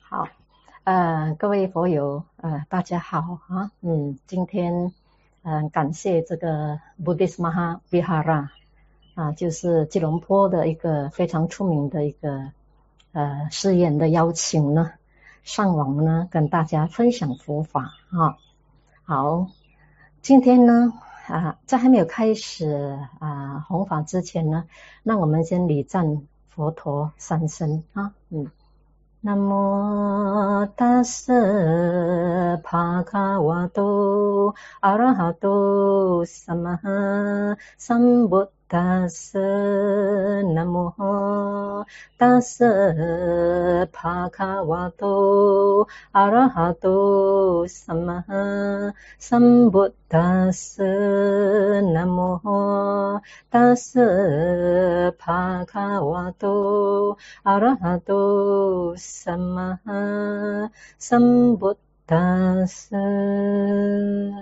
好，各位佛友，大家好啊，今天，感谢这个 Buddhist Mahavihara 啊，就是吉隆坡的一个非常出名的一个寺院的邀请呢，上网呢跟大家分享佛法啊。好，今天呢在还没有开始弘法之前呢，那我们先礼赞佛陀三声啊，南无大斯帕卡瓦多阿拉哈多萨玛哈萨姆达斯南无大斯帕卡瓦多阿拉哈多萨玛哈萨姆达斯南无大斯帕卡瓦多阿拉哈多萨玛哈萨姆达斯。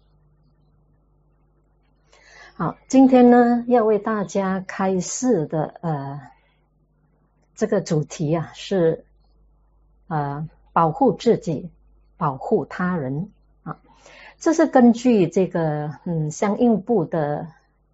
好，今天呢要为大家开示的这个主题啊是保护自己，保护他人啊。这是根据这个相应部的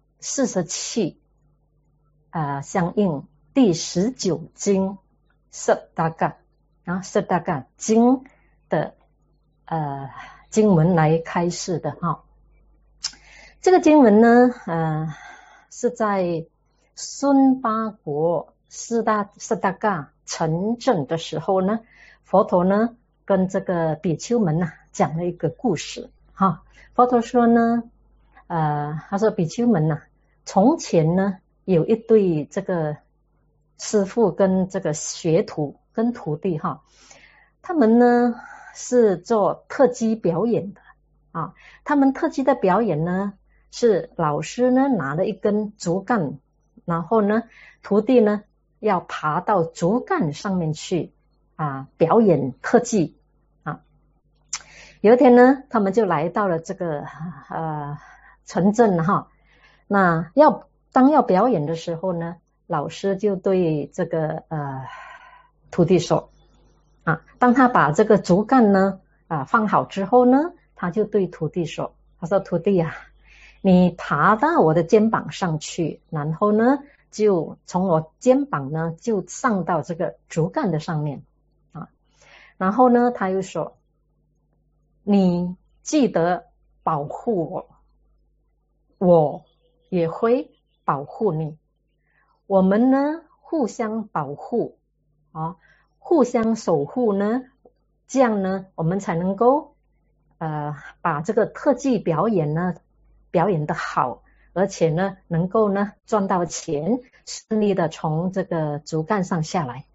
47相应第19经Sabdaga Sabdaga 经的经文来开示的哈。这个经文呢是在孙巴国Sabdaga 成正的时候呢，佛陀呢跟这个比丘们讲了一个故事哈。佛陀说呢他说比丘们从前呢有一对这个师父跟这个学徒跟徒弟哈，他们呢是做特技表演的啊。他们特技的表演呢是老师呢拿了一根竹竿，然后呢徒弟呢要爬到竹竿上面去表演特技啊。有一天呢他们就来到了这个城镇哈，那当要表演的时候呢，老师就对这个徒弟说当他把这个竹竿呢放好之后呢，他就对徒弟说，他说徒弟你爬到我的肩膀上去，然后呢就从我肩膀呢就上到这个竹竿的上面然后呢他又说，你记得保护我，我也会保护你，我们呢互相保护互相守护呢，这样呢我们才能够把这个特技表演呢表演得好，而且呢能够呢赚到钱，顺利的从这个竹竿上下来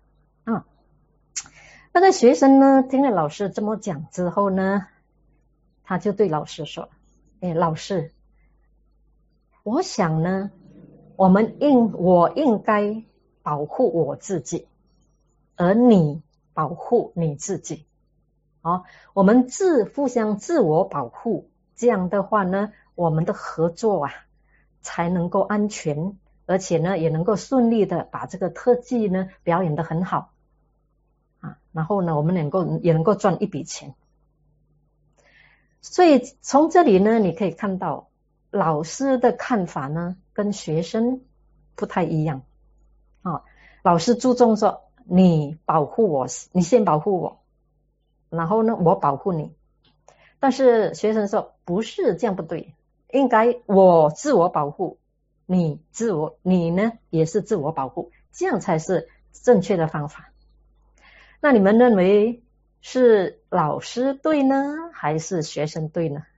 那个学生呢听了老师这么讲之后呢，他就对老师说，老师，我想呢我应该保护我自己，而你保护你自己我们互相自我保护，这样的话呢我们的合作才能够安全，而且呢也能够顺利的把这个特技呢表演得很好然后呢我们也能够赚一笔钱。所以从这里呢你可以看到老师的看法呢跟学生不太一样老师注重说你保护我，你先保护我，然后呢我保护你。但是学生说不是，这样不对，应该我自我保护，你呢也是自我保护，这样才是正确的方法。那你们认为是老师对呢还是学生对呢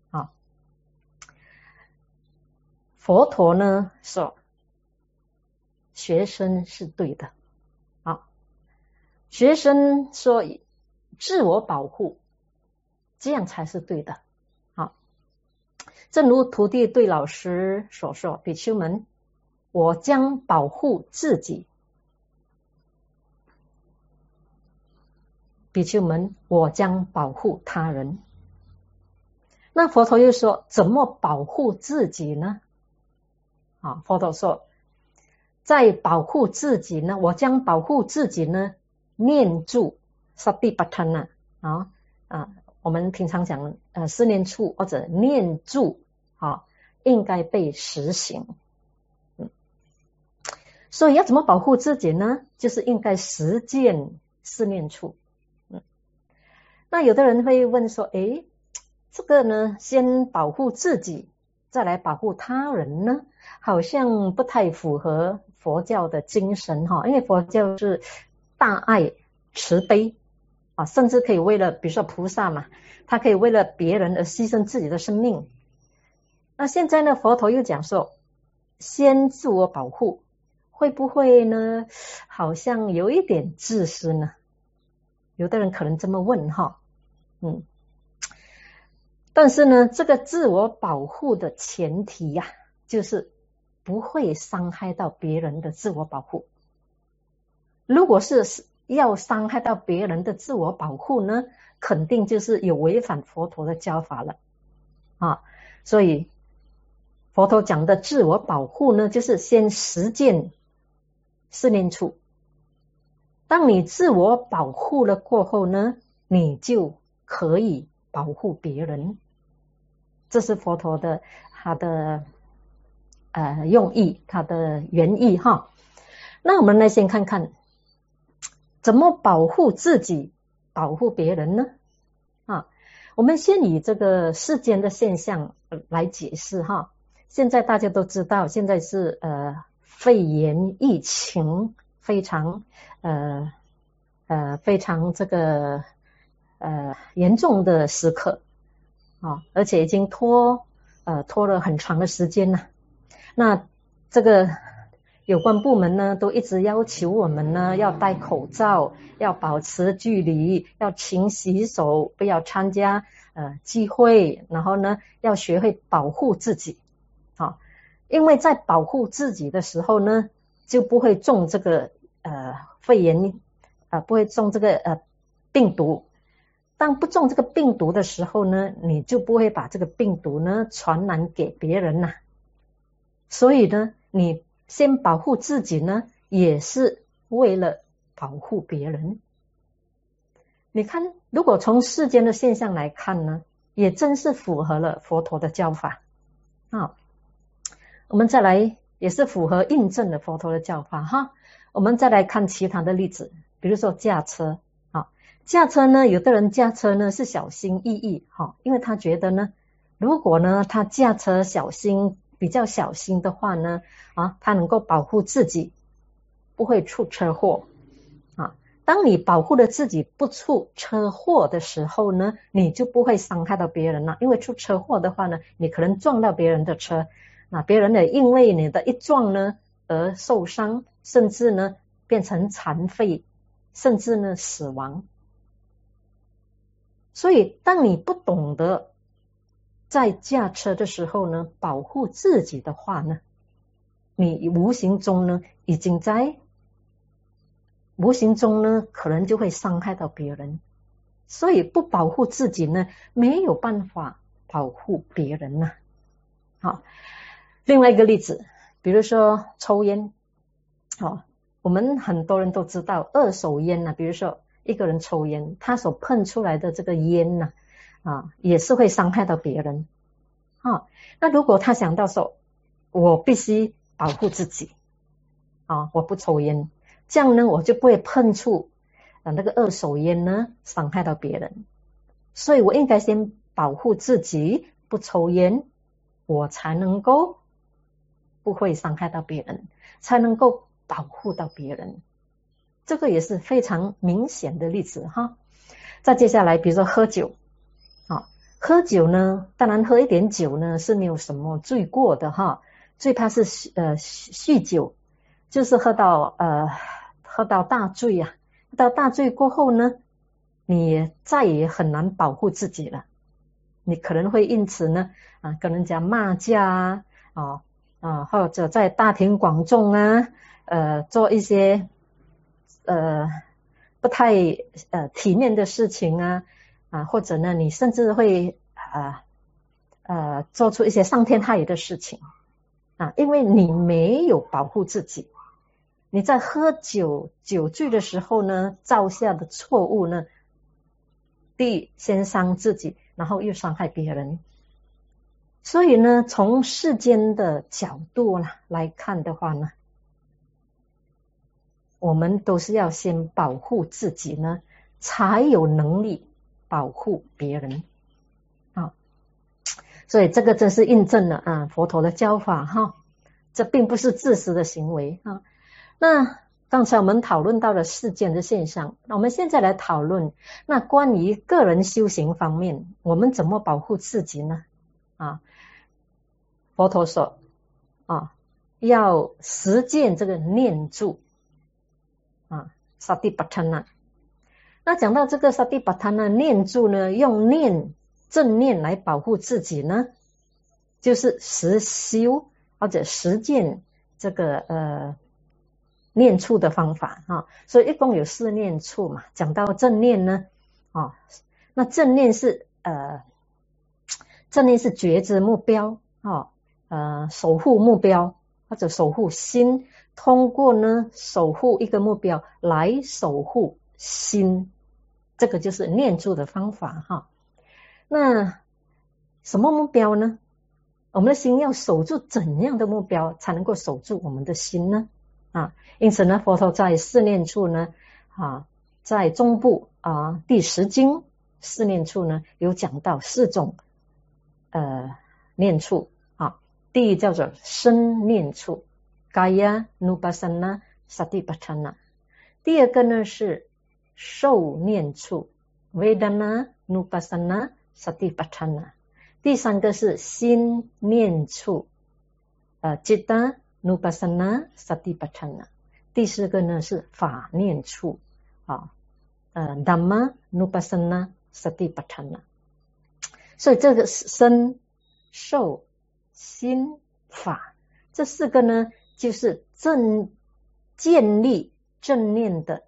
佛陀呢说学生是对的学生说自我保护，这样才是对的正如徒弟对老师所说，比丘们，我将保护自己，比丘们，我将保护他人。那佛陀又说怎么保护自己呢佛陀说在保护自己呢，我将保护自己呢念住 satipatthana 我们平常讲思念处或者念住应该被实行。所以要怎么保护自己呢？就是应该实践思念处。那有的人会问说，这个呢，先保护自己再来保护他人呢，好像不太符合佛教的精神因为佛教是大爱慈悲甚至可以为了比如说菩萨嘛，他可以为了别人而牺牲自己的生命。那现在呢，佛陀又讲说先自我保护，会不会呢好像有一点自私呢？有的人可能这么问但是呢，这个自我保护的前提就是不会伤害到别人的自我保护。如果是要伤害到别人的自我保护呢，肯定就是有违反佛陀的教法了所以佛陀讲的自我保护呢，就是先实践思念处。当你自我保护了过后呢，你就可以保护别人。这是佛陀的他的用意，他的原意那我们来先看看怎么保护自己保护别人呢我们先以这个世间的现象来解释现在大家都知道，现在是肺炎疫情非常非常这个严重的时刻而且已经拖了很长的时间了。那这个有关部门呢都一直要求我们呢要戴口罩，要保持距离，要勤洗手，不要参加聚会，然后呢要学会保护自己因为在保护自己的时候呢，就不会中这个肺炎不会中这个病毒。当不中这个病毒的时候呢，你就不会把这个病毒呢传染给别人所以呢，你先保护自己呢，也是为了保护别人。你看，如果从世间的现象来看呢，也真是符合了佛陀的教法我们再来也是符合印证了佛陀的教法我们再来看其他的例子，比如说驾车驾车呢，有的人驾车呢是小心翼翼因为他觉得呢，如果呢他驾车比较小心的话呢他能够保护自己不会出车祸当你保护了自己不出车祸的时候呢，你就不会伤害到别人了。因为出车祸的话呢，你可能撞到别人的车，那别人也因为你的一撞呢而受伤，甚至呢变成残废，甚至呢死亡。所以当你不懂得在驾车的时候呢保护自己的话呢，你无形中呢可能就会伤害到别人。所以不保护自己呢，没有办法保护别人好，另外一个例子，比如说抽烟我们很多人都知道二手烟比如说一个人抽烟，他所喷出来的这个烟也是会伤害到别人那如果他想到说我必须保护自己我不抽烟，这样呢我就不会喷出那个二手烟呢伤害到别人，所以我应该先保护自己不抽烟，我才能够不会伤害到别人，才能够保护到别人。这个也是非常明显的例子再接下来比如说喝酒喝酒呢，当然喝一点酒呢是没有什么罪过的最怕是酗酒，就是喝到大醉喝到大醉过后呢，你再也很难保护自己了，你可能会因此呢跟人家骂架或者在大庭广众做一些不太体面的事情或者呢你甚至会做出一些伤天害理的事情因为你没有保护自己， 你在喝酒酒醉的时候呢，造下的错误呢，第一先伤自己，然后又伤害别人。所以呢，从世间的角度来看的话呢，我们都是要先保护自己呢，才有能力保护别人啊。所以这个真是印证了佛陀的教法哈，这并不是自私的行为啊。那刚才我们讨论到了世间的现象，那我们现在来讨论那关于个人修行方面，我们怎么保护自己呢？佛陀说要实践这个念住Satipatthana。那讲到这个 Satipatthana 念住呢，用正念来保护自己呢，就是实修或者实践这个念处的方法所以一共有4念处嘛。讲到正念呢那正念是觉知目标守护目标或者守护心，通过呢守护一个目标来守护心，这个就是念住的方法那什么目标呢？我们的心要守住怎样的目标才能够守住我们的心呢？因此呢，佛陀在4念处呢在中部第10经4念处呢有讲到4种念处第一叫做身念处 Kaya Nupassana Satipatthana， 第二个呢是受念处 Vedana Nupassana Satipatthana， 第三个是心念处Citta Nupassana Satipatthana， 第4个呢是法念处Dhamma Nupassana Satipatthana。 所以这个身受心法这4个呢，就是建立正念的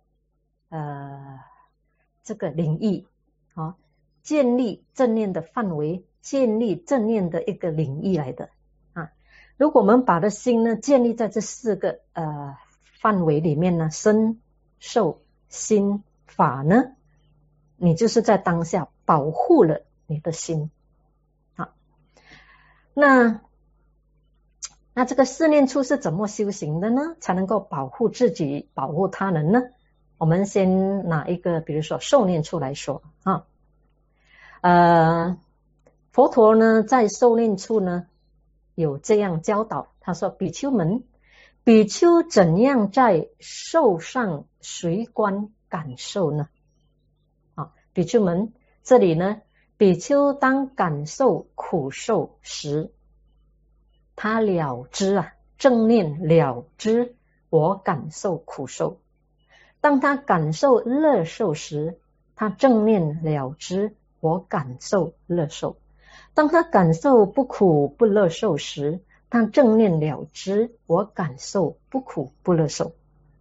这个领域建立正念的范围，建立正念的一个领域来的如果我们把的心呢建立在这4个范围里面呢，身受心法呢，你就是在当下保护了你的心那这个4念处是怎么修行的呢？才能够保护自己保护他人呢？我们先拿一个比如说受念处来说佛陀呢在受念处呢有这样教导，他说比丘们，比丘怎样在受上随观感受呢？比丘们，这里呢比丘当感受苦受时，他了知正念了知我感受苦受。当他感受乐受时，他正念了知我感受乐受。当他感受不苦不乐受时，他正念了知我感受不苦不乐受。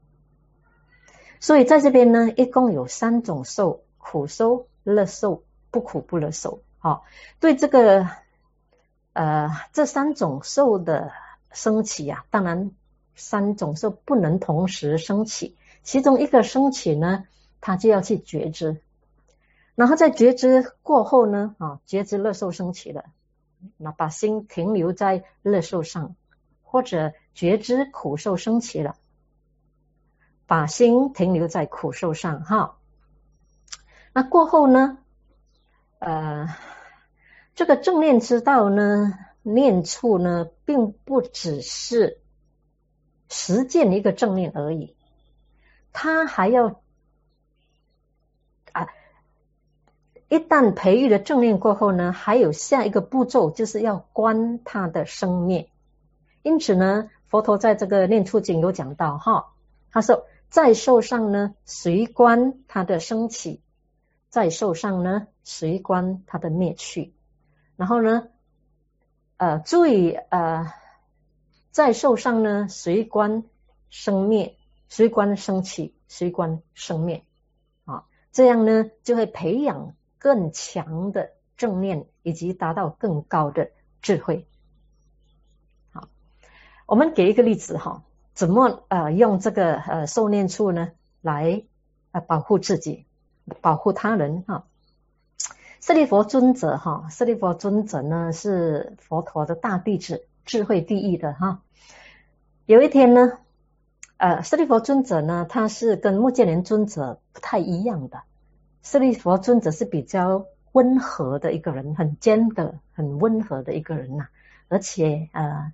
所以在这边呢，一共有3种受：苦受、乐受、不苦不乐受。对这个这3种受的升起当然3种受不能同时升起，其中一个升起呢，他就要去觉知，然后在觉知过后呢觉知乐受升起了，那把心停留在乐受上，或者觉知苦受升起了，把心停留在苦受上那过后呢这个正念之道呢，念处呢并不只是实践一个正念而已，它还要一旦培育了正念过后呢，还有下一个步骤，就是要观它的生灭。因此呢，佛陀在这个念处经有讲到他说在受上呢随观它的升起，在受上呢随观它的灭去，然后呢注意在受上呢随观生灭，随观升起，随观生灭这样呢就会培养更强的正念，以及达到更高的智慧。好，我们给一个例子怎么用这个受念处呢来保护自己，保护他人哈。舍利弗尊者哈，舍利弗尊者呢是佛陀的大弟子，智慧第一的哈。有一天呢，舍利弗尊者呢，他是跟目犍连尊者不太一样的。舍利弗尊者是比较温和的一个人，很坚的、很温和的一个人呐，而且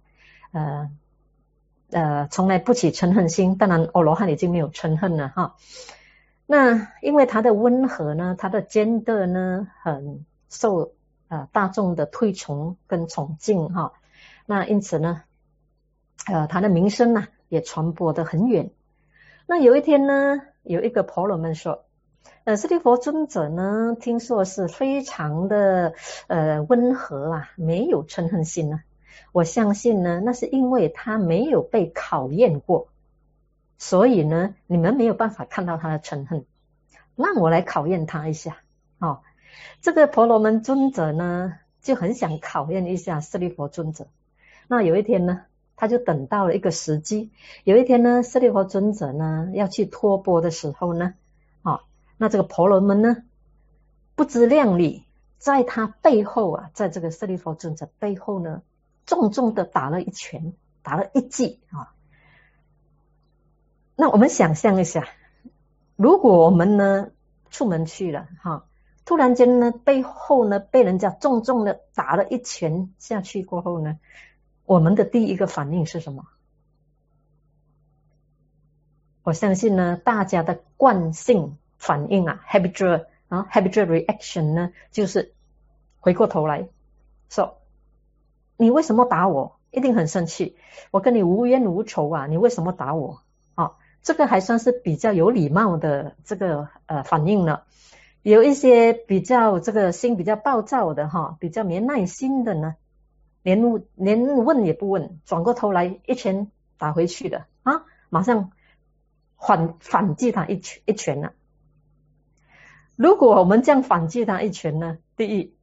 从来不起嗔恨心。当然，阿罗汉已经没有嗔恨了哈。那因为他的温和呢，他的坚的呢，很受大众的推崇跟崇敬哈。那因此呢，他的名声呢也传播得很远。那有一天呢，有一个婆罗门说，舍利弗尊者呢，听说是非常的温和啊，没有嗔恨心呢。我相信呢，那是因为他没有被考验过，所以呢，你们没有办法看到他的嗔恨。让我来考验他一下。这个婆罗门尊者呢，就很想考验一下舍利弗尊者。那有一天呢，他就等到了一个时机。有一天呢，舍利弗尊者呢要去托钵的时候呢，那这个婆罗门呢不知量力，在他背后啊，在这个舍利弗尊者背后呢，重重的打了一拳，打了一记啊。那我们想象一下，如果我们呢出门去了突然间呢背后呢被人家重重的打了一拳下去过后呢，我们的第一个反应是什么？我相信呢大家的惯性反应habitual reaction 呢，就是回过头来说，你为什么打我？一定很生气，我跟你无冤无仇啊，你为什么打我？这个还算是比较有礼貌的这个反应了。有一些比较这个心比较暴躁的比较没耐心的呢，连问也不问，转过头来一拳打回去的马上反击他一拳了。如果我们这样反击他一拳呢，第一，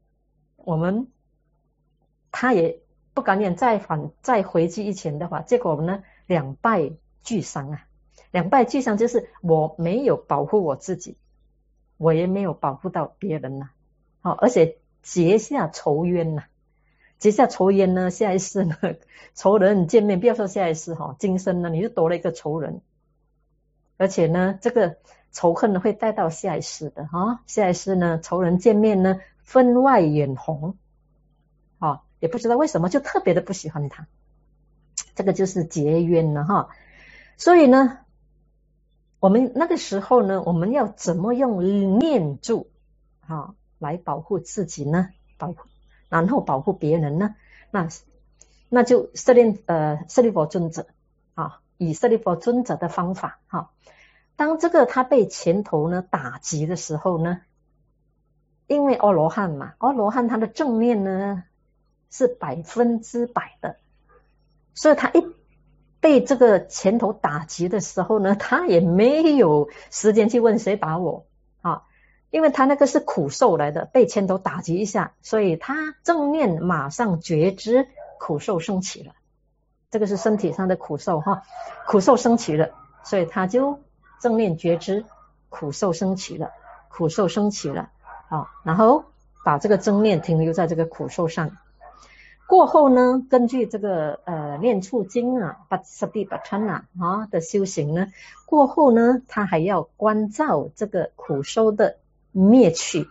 他也不敢愿再回击一拳的话，结果我们呢两败俱伤啊。两败俱伤就是我没有保护我自己，我也没有保护到别人而且结下仇冤结下仇冤呢，下一世呢仇人见面，不要说下一世今生呢你就多了一个仇人，而且呢这个仇恨呢会带到下一世的下一世呢仇人见面呢分外眼红也不知道为什么就特别的不喜欢他，这个就是结冤了所以呢我们那个时候呢，我们要怎么用念住来保护自己呢？然后保护别人呢？那就舍利弗尊者以舍利弗尊者的方法当这个他被拳头呢打击的时候呢，因为阿罗汉嘛，阿罗汉他的正念呢是100%的，所以他一被这个拳头打击的时候呢，他也没有时间去问谁打我因为他那个是苦受来的，被拳头打击一下，所以他正念马上觉知苦受升起了，这个是身体上的苦受苦受升起了，所以他就正念觉知苦受升起了，苦受升起了然后把这个正念停留在这个苦受上。过后呢，根据这个念处经Satipatthana的修行呢，过后呢，他还要关照这个苦受的灭去。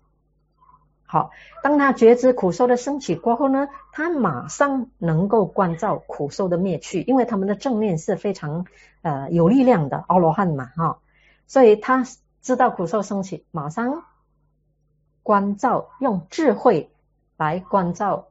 当他觉知苦受的升起过后呢，他马上能够关照苦受的灭去，因为他们的正念是非常有力量的，阿罗汉嘛所以他知道苦受升起，马上关照，用智慧来关照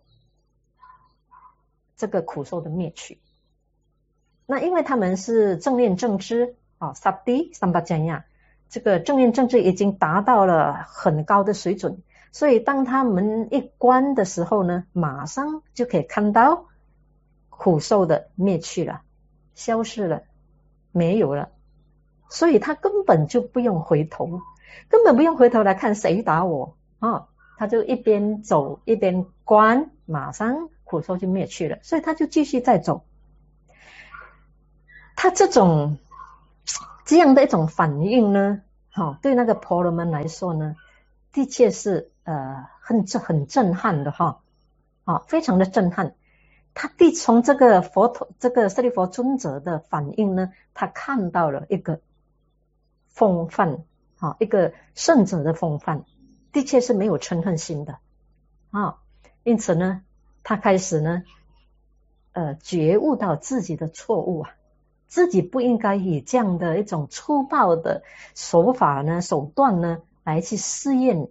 这个苦受的灭去。那因为他们是正念正知Sati Sampajanya， 这个正念正知已经达到了很高的水准，所以当他们一观的时候呢，马上就可以看到苦受的灭去了，消失了，没有了，所以他根本就不用回头，根本不用回头来看谁打我他就一边走一边观，马上苦受就灭去了，所以他就继续再走。 他这样的一种反应呢，对那个婆罗门来说呢，的确是很震撼的非常的震撼。他从这个这个舍利弗尊者的反应呢，他看到了一个风范一个圣者的风范，的确是没有嗔恨心的因此呢，他开始呢觉悟到自己的错误自己不应该以这样的一种粗暴的手段呢来去试验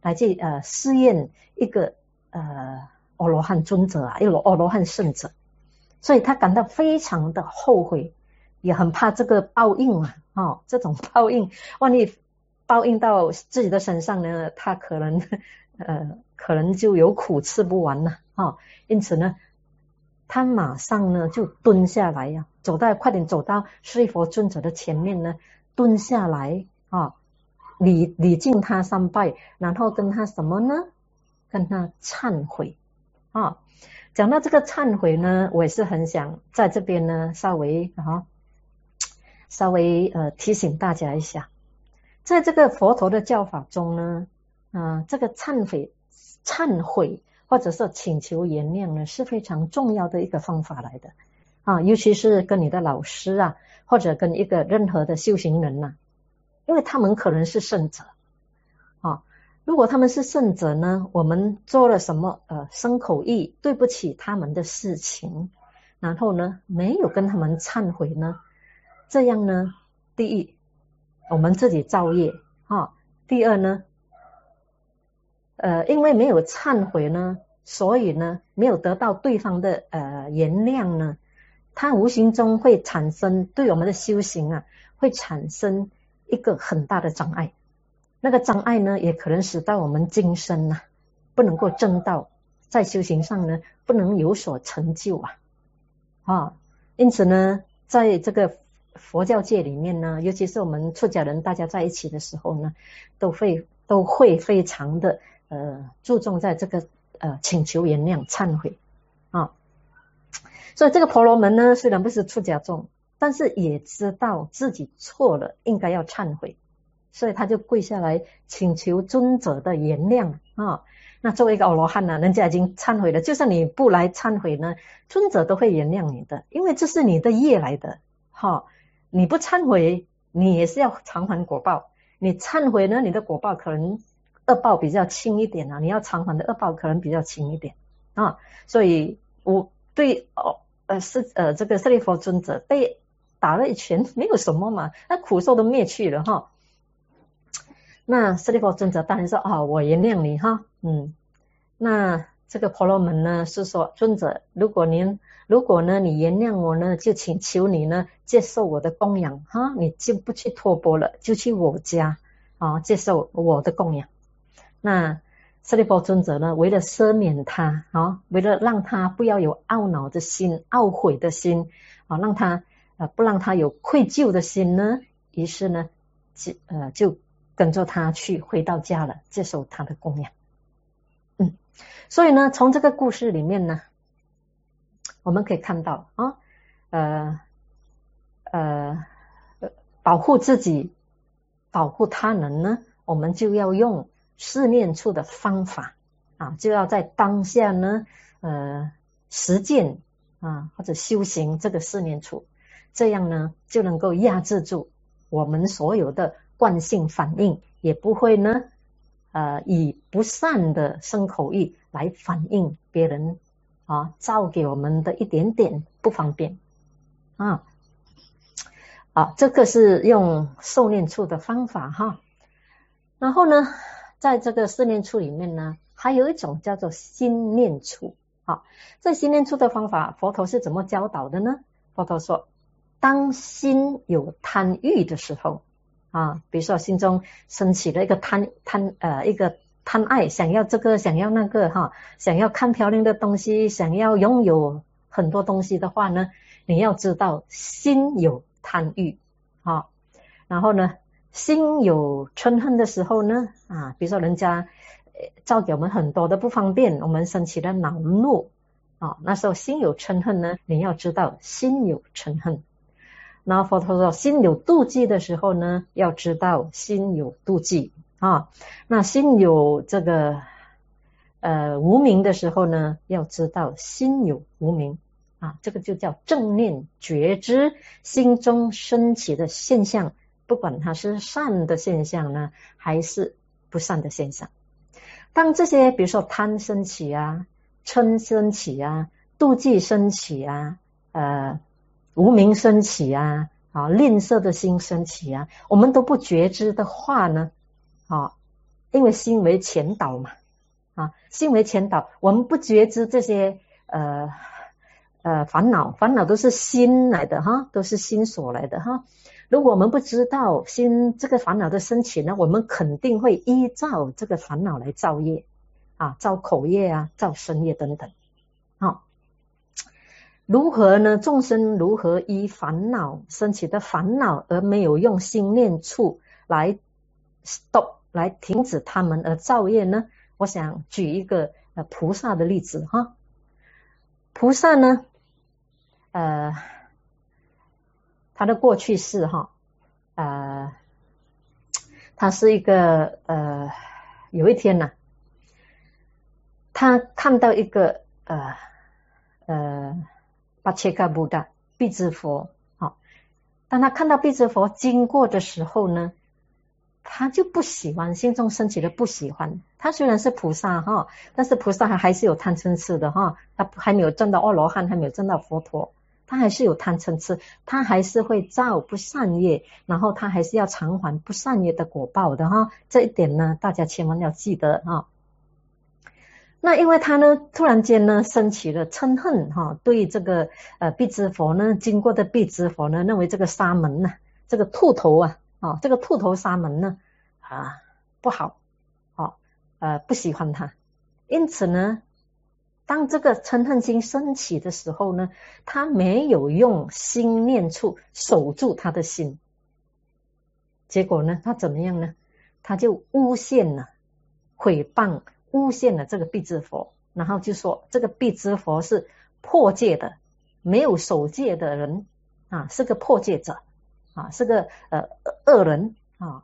一个阿罗汉尊者一个阿罗汉圣者，所以他感到非常的后悔，也很怕这个报应这种报应万一报应到自己的身上呢，他可能就有苦吃不完了因此呢，他马上呢就蹲下来快点走到舍利弗尊者的前面呢，蹲下来礼敬他3拜，然后跟他什么呢？跟他忏悔讲到这个忏悔呢，我也是很想在这边呢稍微提醒大家一下，在这个佛陀的教法中呢这个忏悔或者是请求原谅呢是非常重要的一个方法来的尤其是跟你的老师或者跟一个任何的修行人因为他们可能是圣者如果他们是圣者呢，我们做了什么身口意对不起他们的事情，然后呢没有跟他们忏悔呢，这样呢，第一我们自己造业第二呢因为没有忏悔呢，所以呢没有得到对方的原谅呢，它无形中会产生对我们的修行会产生一个很大的障碍。那个障碍呢，也可能使到我们今生不能够证道，在修行上呢不能有所成就因此呢，在这个佛教界里面呢，尤其是我们出家人大家在一起的时候呢，都会非常的注重在这个请求原谅忏悔所以这个婆罗门呢，虽然不是出家众，但是也知道自己错了，应该要忏悔，所以他就跪下来请求尊者的原谅那作为一个阿罗汉人家已经忏悔了，就算你不来忏悔呢，尊者都会原谅你的，因为这是你的业来的你不忏悔，你也是要偿还果报，你忏悔呢，你的果报可能恶报比较轻一点你要偿还的恶报可能比较轻一点所以我对这个舍利弗尊者被打了一拳没有什么嘛，那苦受都灭去了那舍利弗尊者当然说我原谅你那这个婆罗门呢是说，尊者，如果呢你原谅我呢，就请求你呢接受我的供养你就不去托钵了，就去我家接受我的供养。那舍利弗尊者呢，为了赦免他为了让他不要有懊恼的心、懊悔的心让他不让他有愧疚的心呢，于是呢就跟着他回到家了，接受他的供养所以呢，从这个故事里面呢，我们可以看到保护自己、保护他人呢，我们就要用四念处的方法就要在当下呢实践或者修行这个四念处，这样呢就能够压制住我们所有的惯性反应，也不会呢以不善的身口意来反映别人造给我们的一点点不方便这个是用受念处的方法然后呢，在这个四念处里面呢，还有一种叫做心念处在心念处的方法，佛陀是怎么教导的呢？佛陀说，当心有贪欲的时候比如说心中升起了一个贪爱，想要这个想要那个想要看漂亮的东西，想要拥有很多东西的话呢，你要知道心有贪欲然后呢，心有嗔恨的时候呢比如说人家造给我们很多的不方便，我们升起了恼怒那时候心有嗔恨呢，你要知道心有嗔恨。 然后佛陀说心有妒忌的时候呢，要知道心有妒忌啊。那心有这个无明的时候呢，要知道心有无明啊。这个就叫正念觉知心中升起的现象，不管它是善的现象呢，还是不善的现象。当这些比如说贪升起啊，嗔升起啊，妒忌升起啊，无明升起啊，吝啬的心升起啊，我们都不觉知的话呢，因为心为前导嘛，心为前导，我们不觉知这些烦恼都是心来的哈，都是心所来的哈。如果我们不知道心这个烦恼的升起呢，我们肯定会依照这个烦恼来造业造口业啊，造身业等等。如何呢？众生如何依烦恼升起的烦恼而没有用心念处来 stop 来停止他们而造业呢？我想举一个菩萨的例子哈。菩萨呢他的过去世他是一个有一天呢，他看到一个巴切嘎布达辟支佛当他看到辟支佛经过的时候呢，他就不喜欢，心中升起的不喜欢。他虽然是菩萨但是菩萨还是有贪嗔痴的他还没有证到阿罗汉，还没有证到佛陀，他还是有贪嗔痴，他还是会造不善业，然后他还是要偿还不善业的果报的这一点呢，大家千万要记得那因为他呢突然间呢升起了嗔恨对这个辟支佛呢，经过的辟支佛呢，认为这个沙门呢，这个兔头这个兔头沙门呢不好不喜欢他。因此呢，当这个嗔恨心升起的时候呢，他没有用心念处守住他的心，结果呢他怎么样呢？他就诬陷了毁谤诬陷了这个辟支佛，然后就说这个辟支佛是破戒的，没有守戒的人是个破戒者是个恶人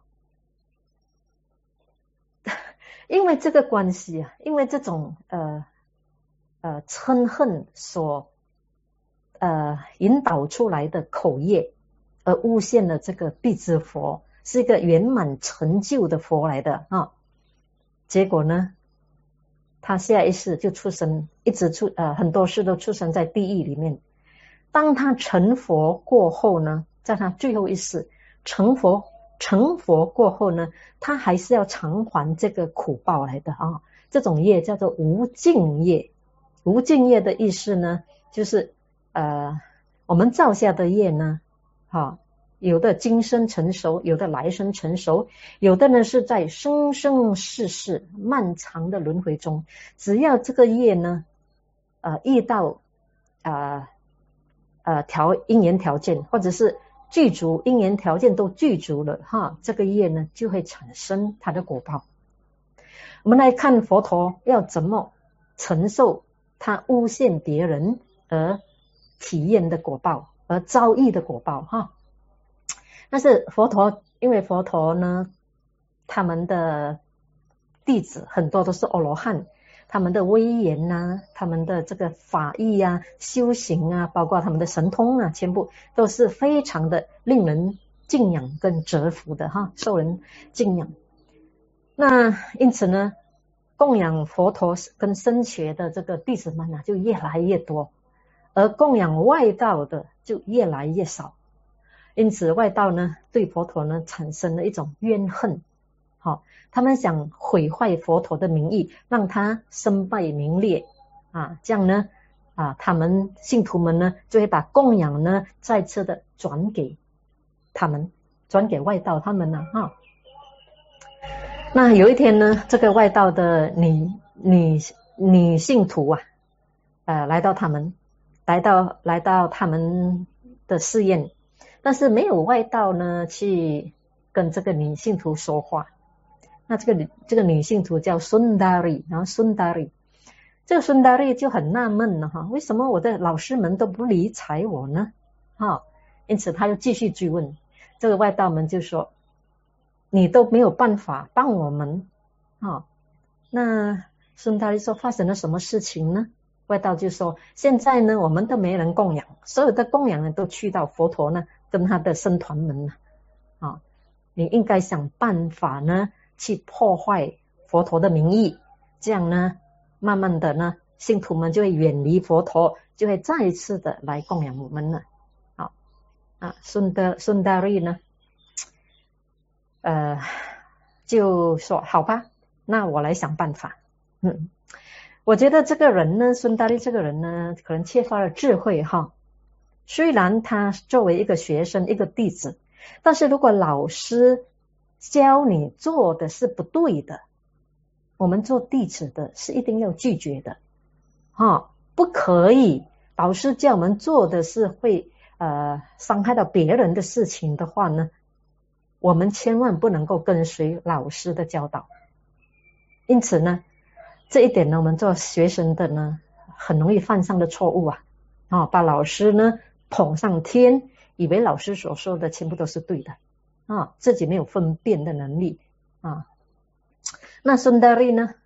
因为这个关系因为这种嗔恨所引导出来的口业，而诬陷了这个辟支佛是一个圆满成就的佛来的结果呢，他下一世就出生，一直很多世都出生在地狱里面。当他成佛过后呢，在他最后一世成佛过后呢，他还是要偿还这个苦报来的这种业叫做无尽业。无尽业的意思呢，就是我们造下的业呢有的今生成熟，有的来生成熟，有的呢是在生生世世漫长的轮回中，只要这个业呢遇到因缘条件，或者是具足因缘条件都具足了这个业呢就会产生它的果报。我们来看佛陀要怎么承受他诬陷别人而体验的果报，而遭遇的果报但是佛陀，因为佛陀呢他们的弟子很多都是阿罗汉，他们的威严他们的这个法义修行包括他们的神通全部都是非常的令人敬仰跟折服的受人敬仰。那因此呢，供养佛陀跟僧伽的这个弟子们就越来越多，而供养外道的就越来越少。因此外道呢对佛陀呢产生了一种怨恨他们想毁坏佛陀的名誉，让他身败名裂这样呢他们信徒们呢就会把供养呢再次的转给他们，转给外道他们那有一天呢，这个外道的女信徒来到他们的寺院，但是没有外道呢去跟这个女信徒说话。那这个女信徒叫Sundari，然后Sundari这个Sundari就很纳闷了为什么我的老师们都不理睬我呢因此他又继续追问，这个外道们就说你都没有办法帮我们啊。那孙大力说发生了什么事情呢？外道就说现在呢我们都没人供养，所有的供养呢都去到佛陀呢跟他的僧团们了啊，你应该想办法呢去破坏佛陀的名义，这样呢慢慢的呢信徒们就会远离佛陀，就会再一次的来供养我们了。好啊，孙大力呢就说好吧，那我来想办法。我觉得这个人呢，孙大力这个人呢，可能缺乏了智慧哈。虽然他作为一个学生，一个弟子，但是如果老师教你做的是不对的，我们做弟子的是一定要拒绝的不可以。老师叫我们做的是会伤害到别人的事情的话呢，我们千万不能够跟随老师的教导。因此呢，这一点呢，我们做学生的呢，很容易犯上的错误把老师呢捧上天，以为老师所说的全部都是对的自己没有分辨的能力那孙大力呢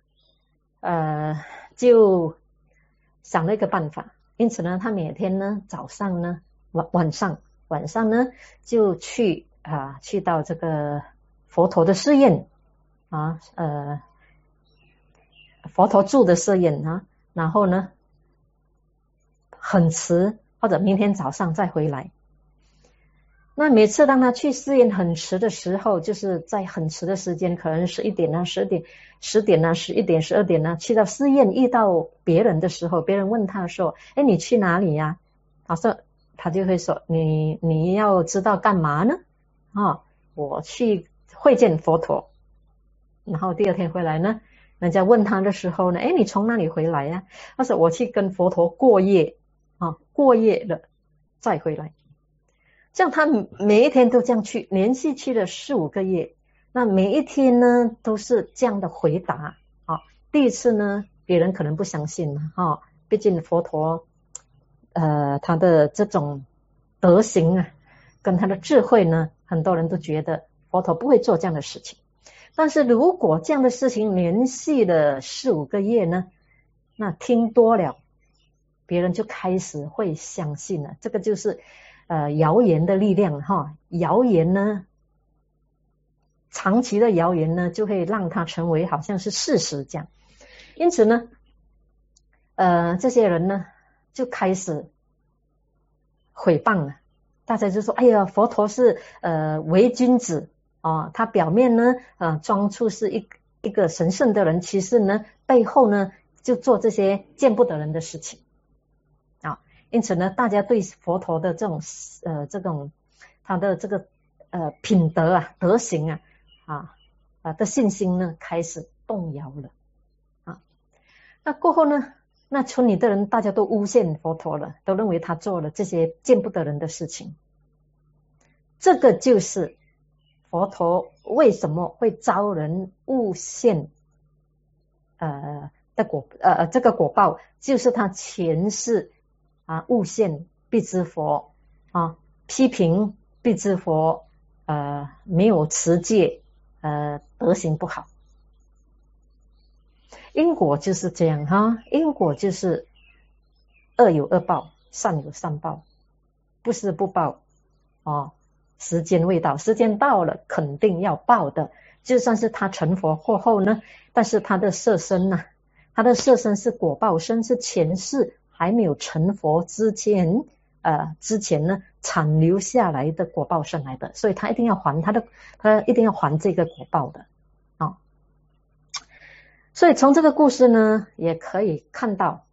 就想了一个办法，因此呢他每天呢早上呢晚上呢就去到这个佛陀的寺院佛陀住的寺院然后呢很迟或者明天早上再回来。那每次当他去寺院很迟的时候，就是在很迟的时间，可能11点10点11点12点去到寺院遇到别人的时候，别人问他说你去哪里呀？他就会说你要知道干嘛呢我去会见佛陀。然后第二天回来呢，人家问他的时候呢你从哪里回来呀？他说我去跟佛陀过夜过夜了再回来。这样他每一天都这样去，连续去了4、5个月，那每一天呢都是这样的回答第一次呢别人可能不相信毕竟佛陀他的这种德行跟他的智慧呢，很多人都觉得佛陀不会做这样的事情。但是如果这样的事情连续了4、5个月呢，那听多了别人就开始会相信了。这个就是谣言的力量谣言呢，长期的谣言呢就会让它成为好像是事实这样。因此呢这些人呢就开始毁谤了，大家就说哎呀佛陀是伪君子他表面呢装出是一个神圣的人，其实呢背后呢就做这些见不得人的事情因此呢大家对佛陀的这种他的这个品德德行的信心呢开始动摇了那过后呢，那村里的人大家都诬陷佛陀了，都认为他做了这些见不得人的事情。这个就是佛陀为什么会遭人诬陷这个果报，就是他前世诬陷必知佛批评必知佛没有持戒德行不好。因果就是这样因果就是恶有恶报，善有善报，不是不报时间未到，时间到了肯定要报的。就算是他成佛过后呢，但是他的色身他的色身是果报身，是前世还没有成佛之前呢残留下来的果报身来的，所以他一定要还他一定要还这个果报的所以从这个故事呢也可以看到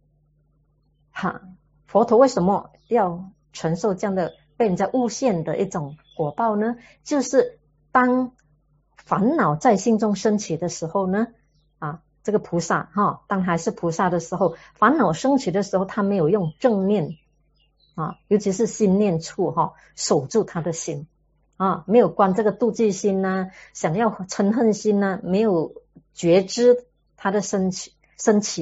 佛陀为什么要承受这样的被人家诬陷的一种果报呢？就是当烦恼在心中升起的时候呢这个菩萨当还是菩萨的时候，烦恼升起的时候，他没有用正念尤其是心念处守住他的心没有关这个妒忌心想要嗔恨心没有觉知他的升起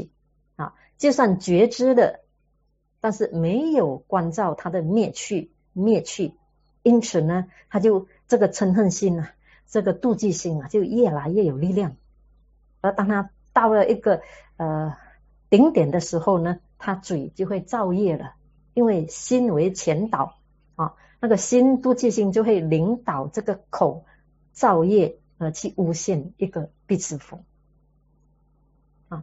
就算觉知了，但是没有关照他的灭去灭去，因此呢，他就这个嗔恨心啊，这个妒忌心啊，就越来越有力量。而当他到了一个顶点的时候呢，他嘴就会造业了，因为心为前导啊，那个心妒忌心就会领导这个口造业而去诬陷一个弟子佛啊。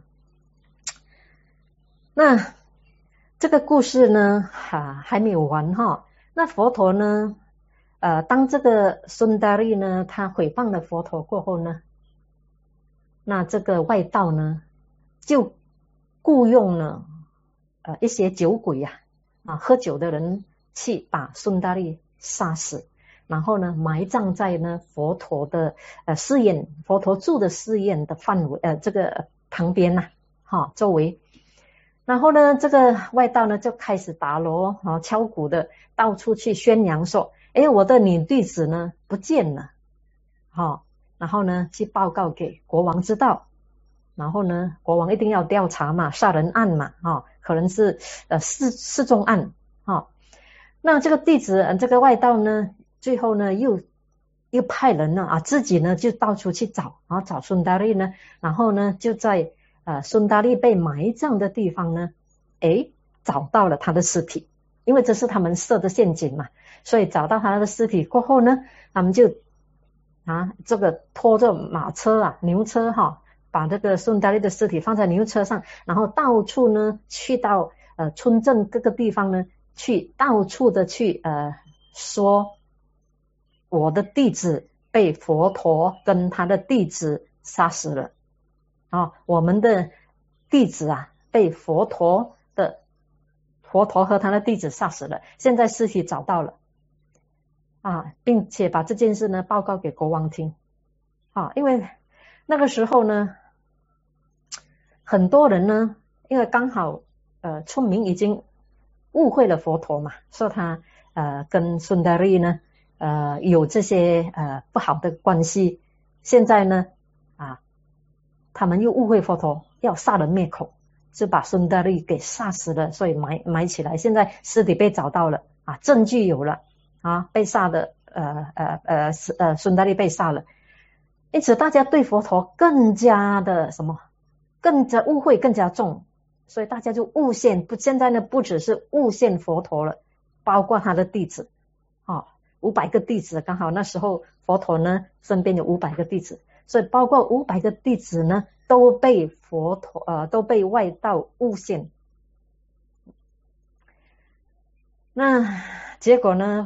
那这个故事呢还没有完哈。那佛陀呢当这个孙达利呢他毁谤了佛陀过后呢，那这个外道呢就雇佣了一些酒鬼喝酒的人去把孙达利杀死，然后呢埋葬在呢佛陀的寺院，佛陀住的寺院的范围这个旁边周围。然后呢这个外道呢就开始打锣敲鼓的到处去宣扬说，我的女弟子呢不见了然后呢去报告给国王知道，然后呢国王一定要调查嘛，杀人案嘛可能是示众案那这个弟子这个外道呢最后呢又派人呢自己呢就到处去找找孙达利呢，然后呢就在孙达利被埋葬的地方呢找到了他的尸体，因为这是他们设的陷阱嘛，所以找到他的尸体过后呢，他们就这个拖着马车牛车把这个孙达利的尸体放在牛车上，然后到处呢去到村镇各个地方呢去到处的去说我的弟子被佛陀跟他的弟子杀死了我们的弟子被佛陀和他的弟子杀死了，现在尸体找到了并且把这件事呢报告给国王听因为那个时候呢很多人呢因为刚好村民已经误会了佛陀嘛，说他跟孙达利呢有这些不好的关系，现在呢他们又误会佛陀要杀人灭口，就把孙达利给杀死了，所以埋起来，现在尸体被找到了证据有了被杀的孙达利被杀了，因此大家对佛陀更加的更加误会更加重，所以大家就诬陷，现在呢不只是诬陷佛陀了，包括他的弟子500个弟子，刚好那时候佛陀呢身边有500个弟子，所以包括500个弟子呢都被佛陀都被外道诬陷。那结果呢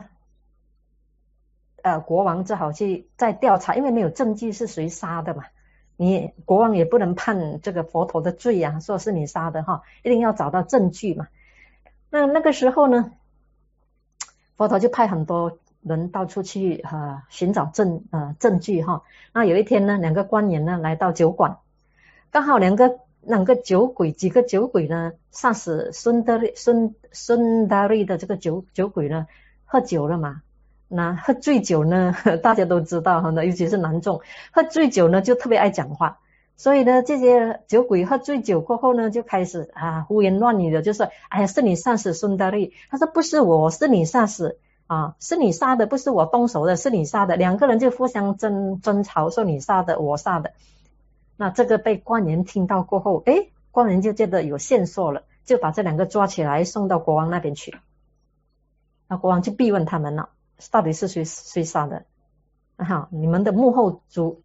国王只好去再调查，因为没有证据是谁杀的嘛，你国王也不能判这个佛陀的罪说是你杀的一定要找到证据嘛。那个时候呢佛陀就派很多人到处去寻找证据那有一天呢2个官员呢来到酒馆，刚好两个酒鬼几个酒鬼呢杀死孙达利的这个酒鬼呢喝酒了嘛，那喝醉酒呢大家都知道尤其是男众喝醉酒呢就特别爱讲话，所以呢这些酒鬼喝醉酒过后呢就开始胡言乱语的，就说是你杀死孙达利，他说不是我，是你杀死是你杀的，不是我动手的，是你杀的，2个人就互相争吵，说你杀的我杀的。那这个被官员听到过后官员就觉得有线索了，就把这2个抓起来送到国王那边去，那国王就逼问他们了，到底是谁杀的你们的幕后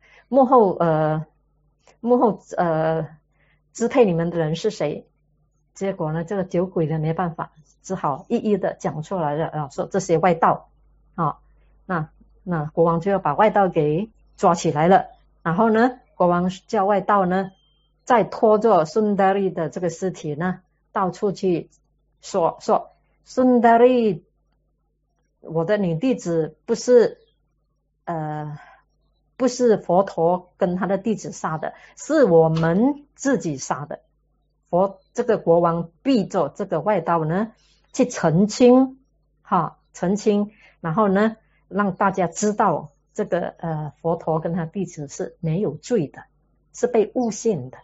支配你们的人是谁？结果呢这个酒鬼呢没办法，只好一一的讲出来了说这些外道那国王就要把外道给抓起来了，然后呢国王叫外道呢再拖着孙达利的这个尸体呢到处去说孙达利我的女弟子不是佛陀跟他的弟子杀的，是我们自己杀的。这个国王逼着这个外道呢去澄清然后呢让大家知道这个佛陀跟他弟子是没有罪的，是被诬陷的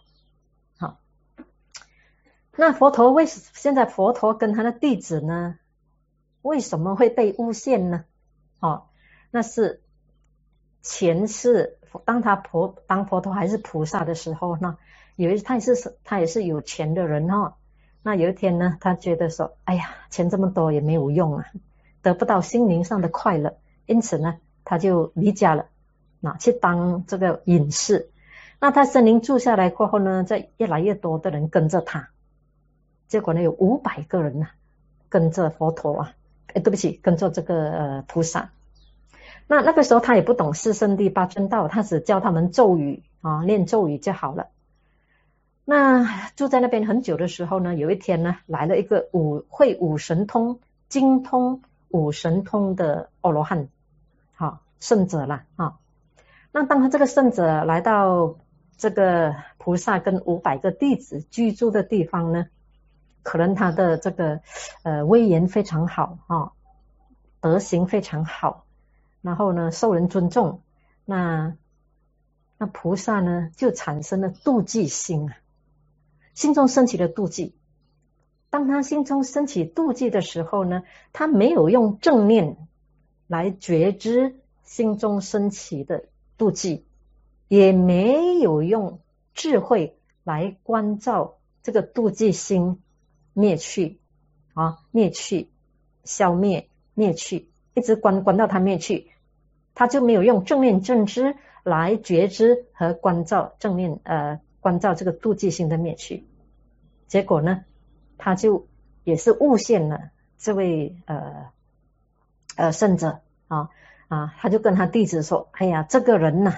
那现在佛陀跟他的弟子呢为什么会被诬陷呢？那是前世当佛陀还是菩萨的时候呢，他也是有钱的人那有一天呢，他觉得说，哎呀，钱这么多也没有用啊，得不到心灵上的快乐，因此呢，他就离家了，去当这个隐士。那他森林住下来过后呢，在越来越多的人跟着他，结果呢有500个人跟着佛陀对不起，跟着这个菩萨。那个时候他也不懂四圣谛八正道，他只教他们咒语念咒语就好了。那住在那边很久的时候呢，有一天呢，来了一个会五神通、精通五神通的阿罗汉圣者啦那当他这个圣者来到这个菩萨跟500个弟子居住的地方呢，可能他的这个威严非常好德行非常好，然后呢受人尊重，那菩萨呢就产生了妒忌心心中升起了妒忌。当他心中升起妒忌的时候呢，他没有用正念来觉知心中升起的妒忌，也没有用智慧来关照这个妒忌心灭去灭去消灭灭去，一直关到它灭去，他就没有用正念正知来觉知和关照关照这个妒忌心的灭去。结果呢，他就也是诬陷了这位圣者他就跟他弟子说，哎呀，这个人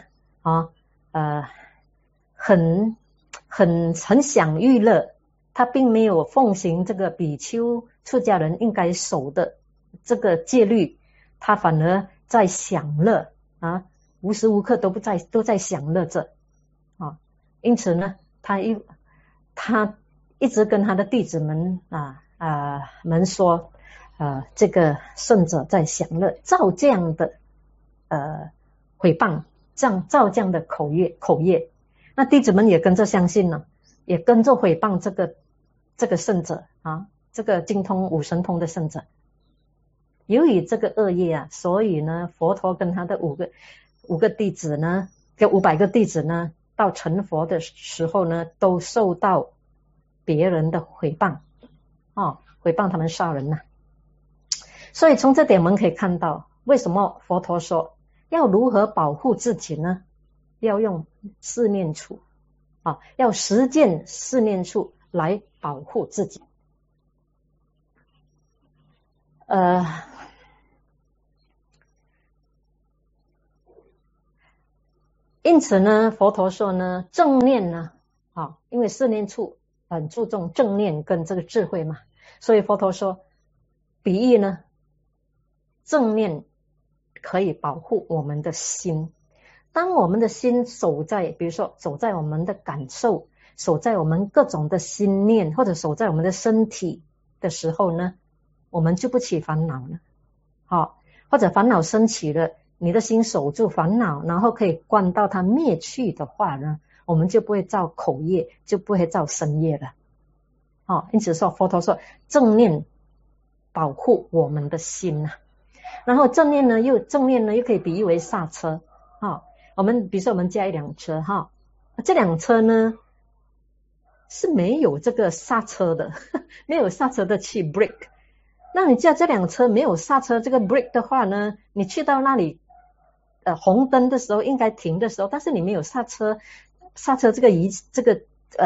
很享乐乐，他并没有奉行这个比丘出家人应该守的这个戒律，他反而在享乐无时无刻都在享乐着因此呢，他一直跟他的弟子们们说这个圣者在享乐，照这样的毁谤，照这样的口业，那弟子们也跟着相信了，也跟着毁谤这个圣者这个精通五神通的圣者。由于这个恶业所以呢，佛陀跟他的五个弟子呢，跟500个弟子呢，到成佛的时候呢，都受到别人的毁谤毁谤他们杀人所以从这点我们可以看到，为什么佛陀说要如何保护自己呢？要用四念处要实践四念处来保护自己。因此呢，佛陀说呢，正念呢因为四念处很注重正念跟这个智慧嘛，所以佛陀说比喻呢，正念可以保护我们的心。当我们的心比如说守在我们的感受，守在我们各种的心念，或者守在我们的身体的时候呢，我们就不起烦恼了或者烦恼升起了，你的心守住烦恼，然后可以观到它灭去的话呢，我们就不会造口业，就不会造身业了因此说佛陀说正念保护我们的心然后正念呢又可以比喻为刹车我们比如说我们加一辆车这辆车呢是没有这个刹车的没有刹车的器 brake， 那你叫这辆车没有刹车这个 brake 的话呢，你去到那里红灯的时候应该停的时候，但是你没有刹车这个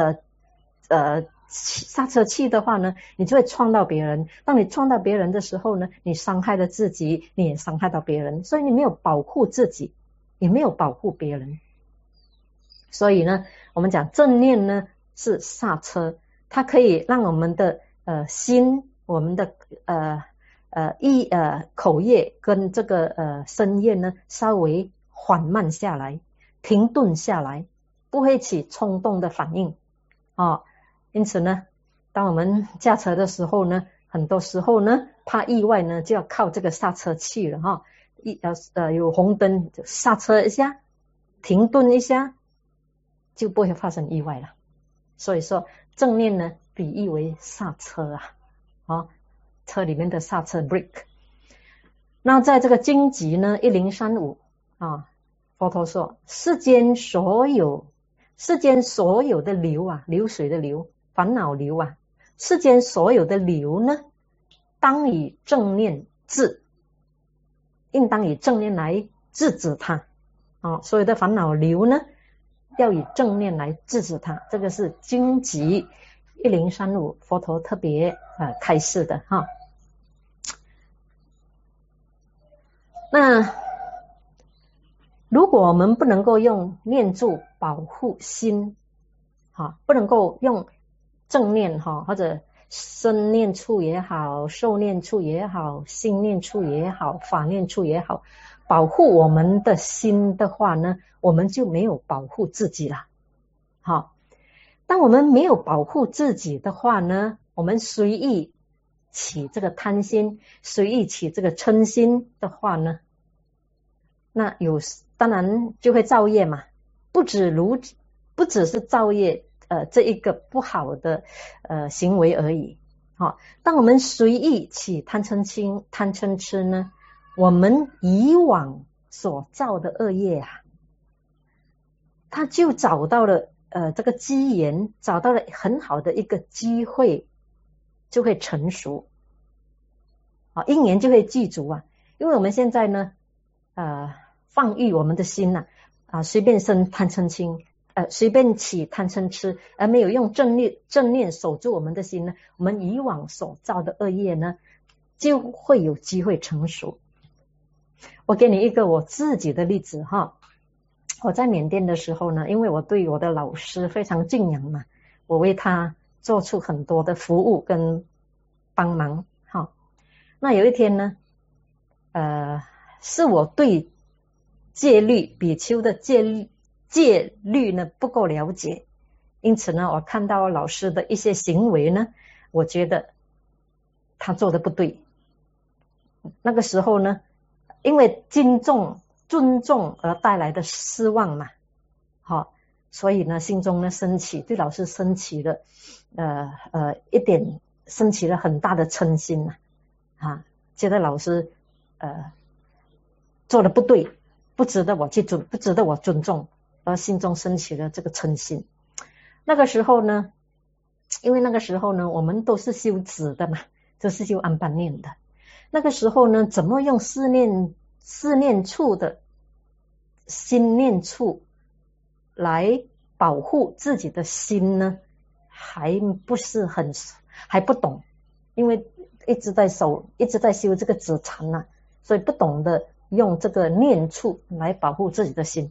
刹车器的话呢，你就会撞到别人。当你撞到别人的时候呢，你伤害了自己，你也伤害到别人，所以你没有保护自己，也没有保护别人。所以呢，我们讲正念呢是刹车，它可以让我们的心，我们的口业跟这个身业呢稍微缓慢下来，停顿下来，不会起冲动的反应因此呢，当我们驾车的时候呢，很多时候呢怕意外呢就要靠这个刹车器了有红灯就刹车一下，停顿一下，就不会发生意外了。所以说正念呢比喻为刹车车里面的刹车 brake。那在这个经集呢1035啊，佛陀说世间所有的流啊，流水的流，烦恼流啊，世间所有的流呢，当以正念治，应当以正念来制止它啊，所有的烦恼流呢，要以正念来制止它。这个是经集1035佛陀特别开示的哈。那如果我们不能够用念住保护心，不能够用正念或者身念处也好，受念处也好，心念处也好，法念处也好，保护我们的心的话呢，我们就没有保护自己了。当我们没有保护自己的话呢，我们随意起这个贪心，随意起这个嗔心的话呢，那当然就会造业嘛，不只是造业这一个不好的行为而已。当我们随意起贪嗔轻贪嗔痴呢，我们以往所造的恶业啊，他就找到了这个机缘，找到了很好的一个机会，就会成熟因缘就会具足啊。因为我们现在呢放逸我们的心随便生贪嗔轻随便起贪嗔痴，而没有用正念守住我们的心呢，我们以往所造的恶业呢，就会有机会成熟。我给你一个我自己的例子我在缅甸的时候呢，因为我对我的老师非常敬仰嘛，我为他做出很多的服务跟帮忙那有一天呢是我对戒律比丘的戒律呢不够了解，因此呢我看到老师的一些行为呢，我觉得他做的不对。那个时候呢，因为尊重而带来的失望嘛所以呢心中呢对老师升起了很大的嗔心觉得老师做的不对，不值得我尊重，而心中升起了这个嗔心。那个时候呢，因为那个时候呢我们都是修止的嘛，都是修安般念的，那个时候呢怎么用四念处的心念处来保护自己的心呢，还不懂，因为一直在修这个止禅所以不懂得用这个念处来保护自己的心。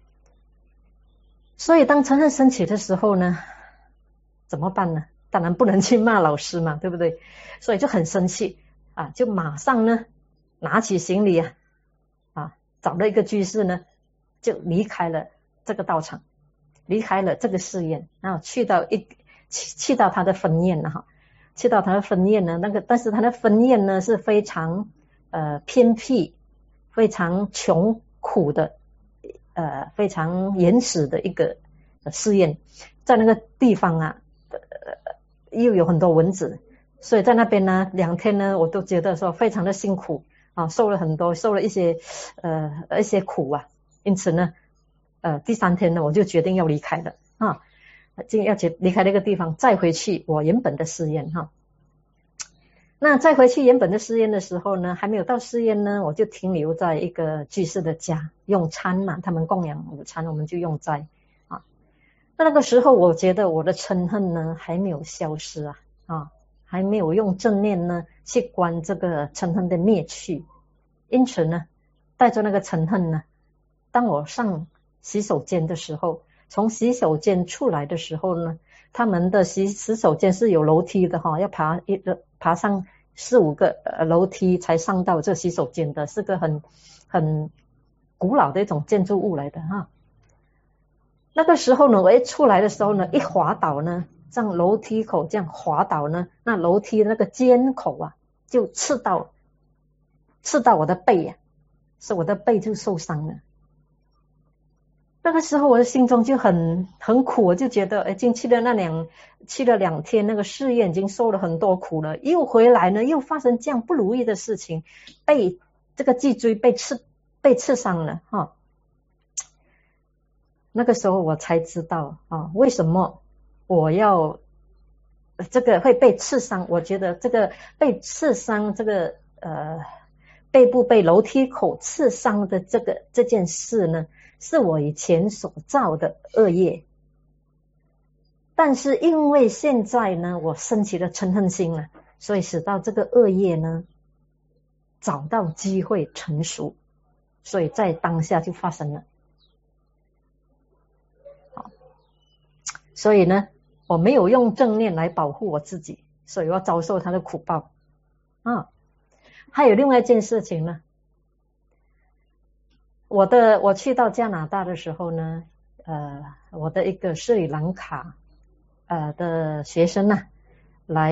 所以当嗔恨升起的时候呢，怎么办呢？当然不能去骂老师嘛，对不对？所以就很生气就马上呢拿起行李找了一个居士呢，就离开了这个道场，离开了这个寺院，然后去到他的分院去到他的分院呢，但是他的分院呢是非常偏僻，非常穷苦的非常原始的一个寺院，在那个地方又有很多蚊子，所以在那边呢2天呢我都觉得说非常的辛苦受了一些苦因此呢第3天呢我就决定要离开了要离开那个地方，再回去我原本的寺院那再回去原本的寺院的时候呢，还没有到寺院呢，我就停留在一个居士的家用餐嘛，他们供养午餐，我们就用斋那个时候我觉得我的嗔恨呢还没有消失还没有用正念呢去观这个嗔恨的灭去，因此呢带着那个嗔恨呢，当我上洗手间的时候，从洗手间出来的时候呢，他们的洗手间是有楼梯的要爬上4-5个楼梯才上到这洗手间的，是个很古老的一种建筑物来的那个时候呢，我一出来的时候呢，一滑倒呢，这样楼梯口这样滑倒呢，那楼梯那个尖口就刺到我的背是我的背就受伤了。 那个时候我的心中就很苦，我就觉得已经去了2天，那个试验已经受了很多苦了，又回来呢，又发生这样不如意的事情，被这个脊椎被刺伤了哈。那个时候我才知道啊，为什么我要这个会被刺伤。我觉得这个被刺伤，这个背部被楼梯口刺伤的这件事呢，是我以前所造的恶业。但是因为现在呢，我升起了嗔恨心了，所以使到这个恶业呢找到机会成熟，所以在当下就发生了。好，所以呢，我没有用正念来保护我自己，所以我要遭受他的苦报啊。还有另外一件事情呢，我去到加拿大的时候呢，我的一个斯里兰卡的学生呢，来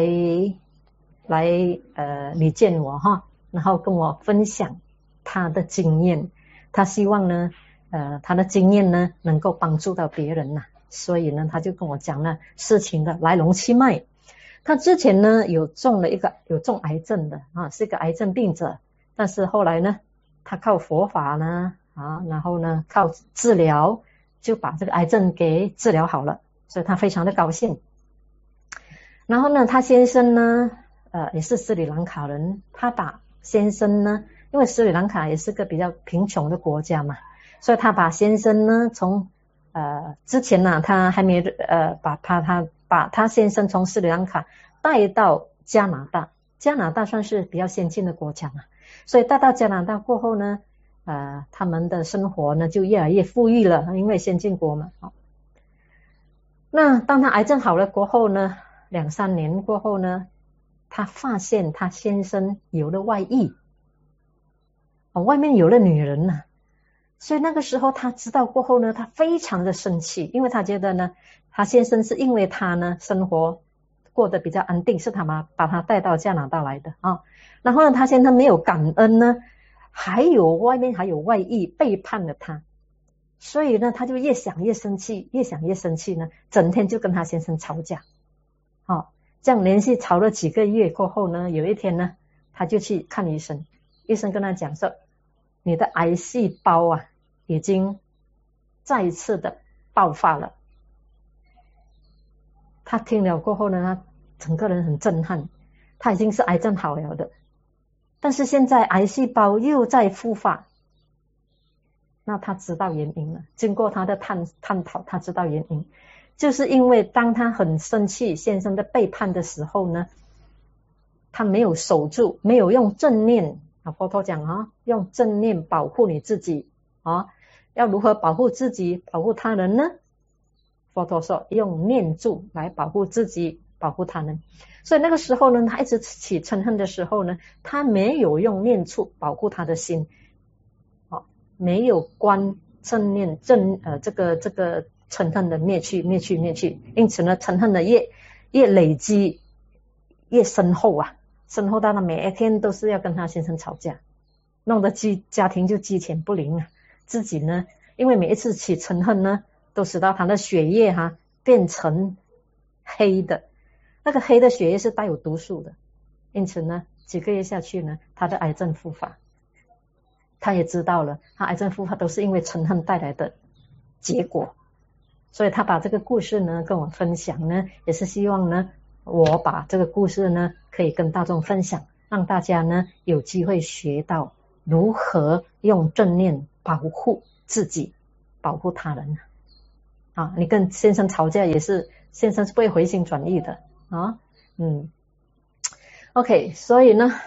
礼见我哈，然后跟我分享他的经验，他希望呢他的经验呢能够帮助到别人呐，所以呢他就跟我讲了事情的来龙去脉。他之前呢有中癌症的啊，是一个癌症病者，但是后来呢他靠佛法呢然后呢靠治疗就把这个癌症给治疗好了，所以他非常的高兴。然后呢他先生呢也是斯里兰卡人，他把先生呢，因为斯里兰卡也是个比较贫穷的国家嘛，所以他把先生呢从之前呢他还没把他先生从斯里兰卡带到加拿大，加拿大算是比较先进的国家嘛，所以带到加拿大过后呢他们的生活呢就越来越富裕了，因为先进国嘛。那当他癌症好了过后呢，2-3年过后呢，他发现他先生有了外遇，外面有了女人了。所以那个时候他知道过后呢，他非常的生气，因为他觉得呢他先生是因为他呢生活过得比较安定，是他把他带到加拿大来的啊。然后呢他先生没有感恩呢，外面还有外遇，背叛了他，所以呢他就越想越生气，越想越生气呢，整天就跟他先生吵架这样连续吵了几个月过后呢，有一天呢他就去看医生，医生跟他讲说，你的癌细胞已经再一次的爆发了。他听了过后呢，他整个人很震撼，他已经是癌症好了的，但是现在癌细胞又在复发。那他知道原因了，经过他的探讨，他知道原因，就是因为当他很生气先生的背叛的时候呢，他没有守住，没有用正念佛陀讲用正念保护你自己要如何保护自己保护他人呢？佛陀说用念住来保护自己保护他人。所以那个时候呢，他一直起嗔恨的时候呢，他没有用念处保护他的心没有观正念这个嗔恨的灭去，因此呢嗔恨的越累积越深厚深厚到他每一天都是要跟他先生吵架，弄得家庭就鸡犬不宁自己呢因为每一次起嗔恨呢都使到他的血液变成黑的，那个黑的血液是带有毒素的，因此呢几个月下去呢，他的癌症复发。他也知道了他癌症复发都是因为嗔恨带来的结果，所以他把这个故事呢跟我分享呢，也是希望呢我把这个故事呢可以跟大众分享，让大家呢有机会学到如何用正念保护自己保护他人你跟先生吵架也是，先生是不会回心转意的OK， 所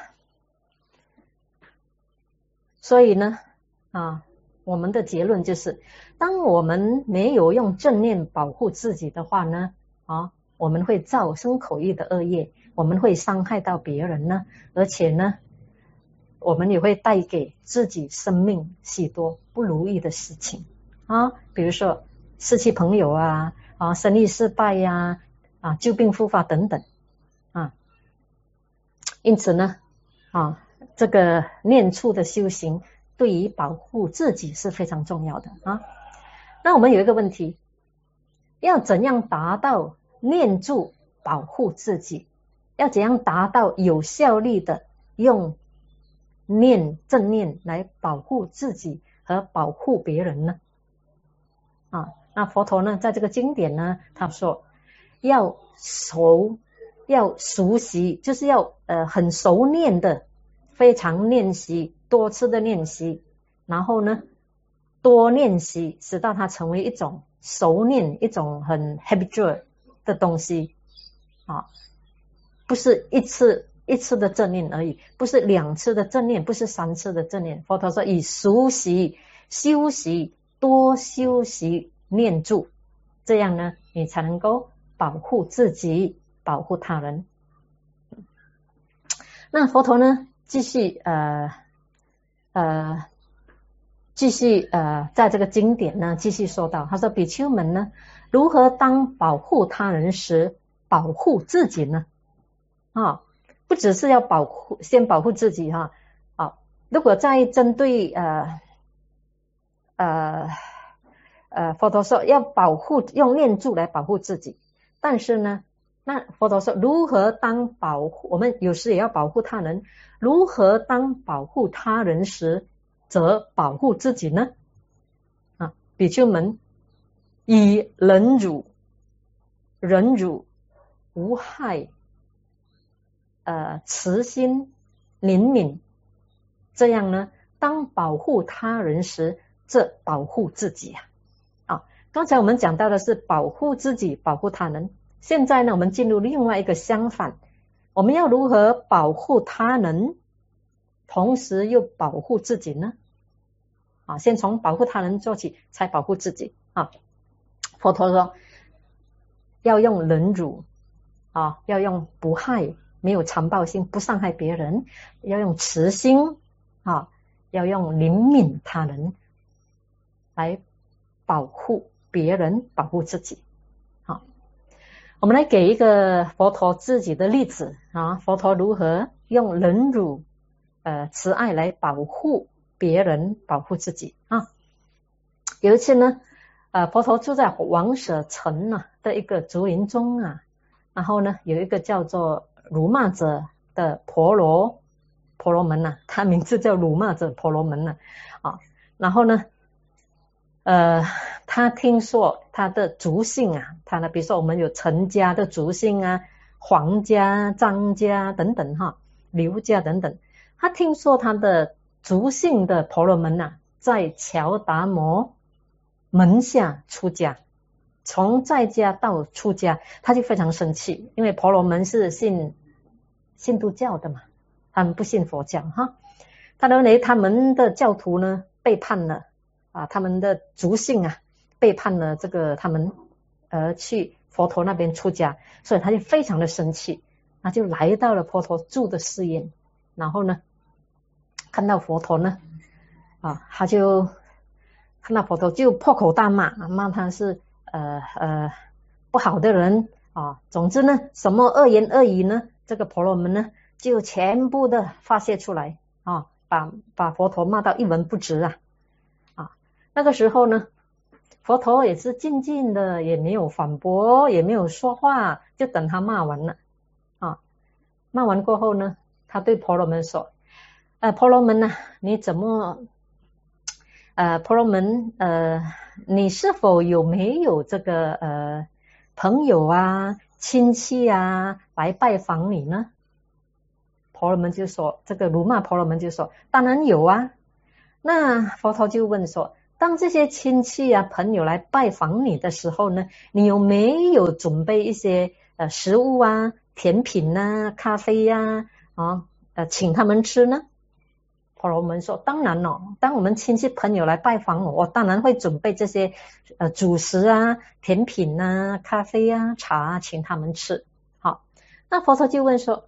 以呢我们的结论就是，当我们没有用正念保护自己的话呢我们会造身口意的恶业，我们会伤害到别人呢，而且呢我们也会带给自己生命许多不如意的事情比如说失去朋友生意失败旧病复发等等因此呢这个念处的修行对于保护自己是非常重要的那我们有一个问题，要怎样达到念住保护自己？要怎样达到有效率的用正念来保护自己和保护别人呢？那佛陀呢，在这个经典呢，他说要熟悉，就是要很熟练的，非常练习，多次的练习，然后呢多练习，直到它成为一种熟练，一种很 habitual 的东西不是一次的正念而已，不是2次的正念，不是3次的正念。佛陀说以熟习、修习、多修习念住，这样呢你才能够保护自己，保护他人。那佛陀呢继续在这个经典呢继续说到，他说比丘们呢如何当保护他人时保护自己呢？不只是要先保护自己如果在针对佛陀说要保护，用念住来保护自己，但是呢，那佛陀说如何当保护，我们有时也要保护他人，如何当保护他人时则保护自己呢？比丘们以忍辱、无害、慈心、灵敏，这样呢，当保护他人时，这保护自己刚才我们讲到的是保护自己，保护他人。现在呢，我们进入另外一个相反，我们要如何保护他人，同时又保护自己呢？先从保护他人做起，才保护自己佛陀说要用忍辱要用不害，没有残暴心，不伤害别人，要用慈心要用灵敏他人来保护别人，保护自己我们来给一个佛陀自己的例子佛陀如何用忍辱慈爱来保护别人，保护自己有一次呢佛陀住在王舍城的一个竹林中然后呢有一个叫做辱骂者的婆罗门他名字叫辱骂者婆罗门然后呢他听说他的族姓他呢比如说我们有陈家的族姓黄家、张家等等刘家等等，他听说他的族姓的婆罗门在乔达摩门下出家，从在家到出家，他就非常生气，因为婆罗门是信度教的嘛，他们不信佛教他认为他们的教徒呢背叛了他们的族姓背叛了这个他们去佛陀那边出家，所以他就非常的生气，他就来到了佛陀住的寺院，然后呢看到佛陀呢他就看到佛陀就破口大骂他是不好的人总之呢什么恶言恶语呢，这个婆罗门呢就全部的发泄出来把佛陀骂到一文不值那个时候呢佛陀也是静静的，也没有反驳，也没有说话，就等他骂完了骂完过后呢，他对婆罗门说婆罗门你怎么婆罗门你是否没有这个朋友亲戚来拜访你呢？婆罗门就说，这个辱骂婆罗门就说当然有那佛陀就问说，当这些亲戚朋友来拜访你的时候呢，你有没有准备一些食物甜品咖啡请他们吃呢？婆罗门说当然当我们亲戚朋友来拜访我当然会准备这些主食甜品咖啡茶请他们吃。好，那佛陀就问说，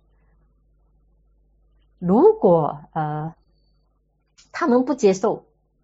如果他们不接受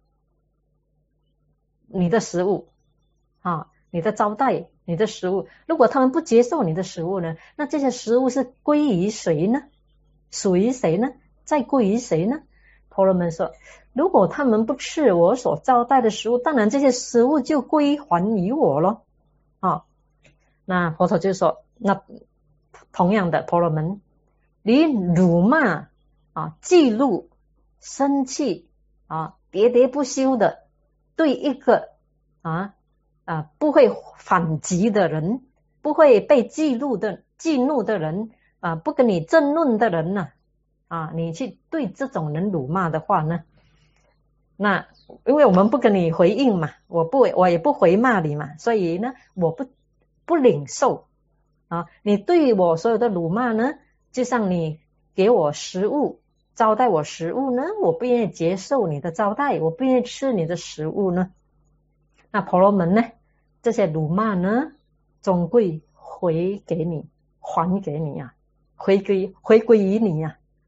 你的食物你的招待，你的食物，如果他们不接受你的食物呢，那这些食物是归于谁呢？属于谁呢？再归于谁呢？婆罗门说， 如果他们不吃我所招待的食物，当然这些食物就归还于我咯。那佛陀就说，那同样的婆罗门，你辱骂记录生气喋喋不休的对一个不会反击的人，不会被激怒的人不跟你争论的人呢你去对这种人辱骂的话呢，那因为我们不跟你回应嘛，我也不回骂你嘛，所以呢我不领受你对我所有的辱骂呢，就像你给我食物招待我食物呢，我不愿意接受你的招待，我不愿意吃你的食物呢，那婆罗门呢，这些辱骂呢终归回给你，还给你回归于你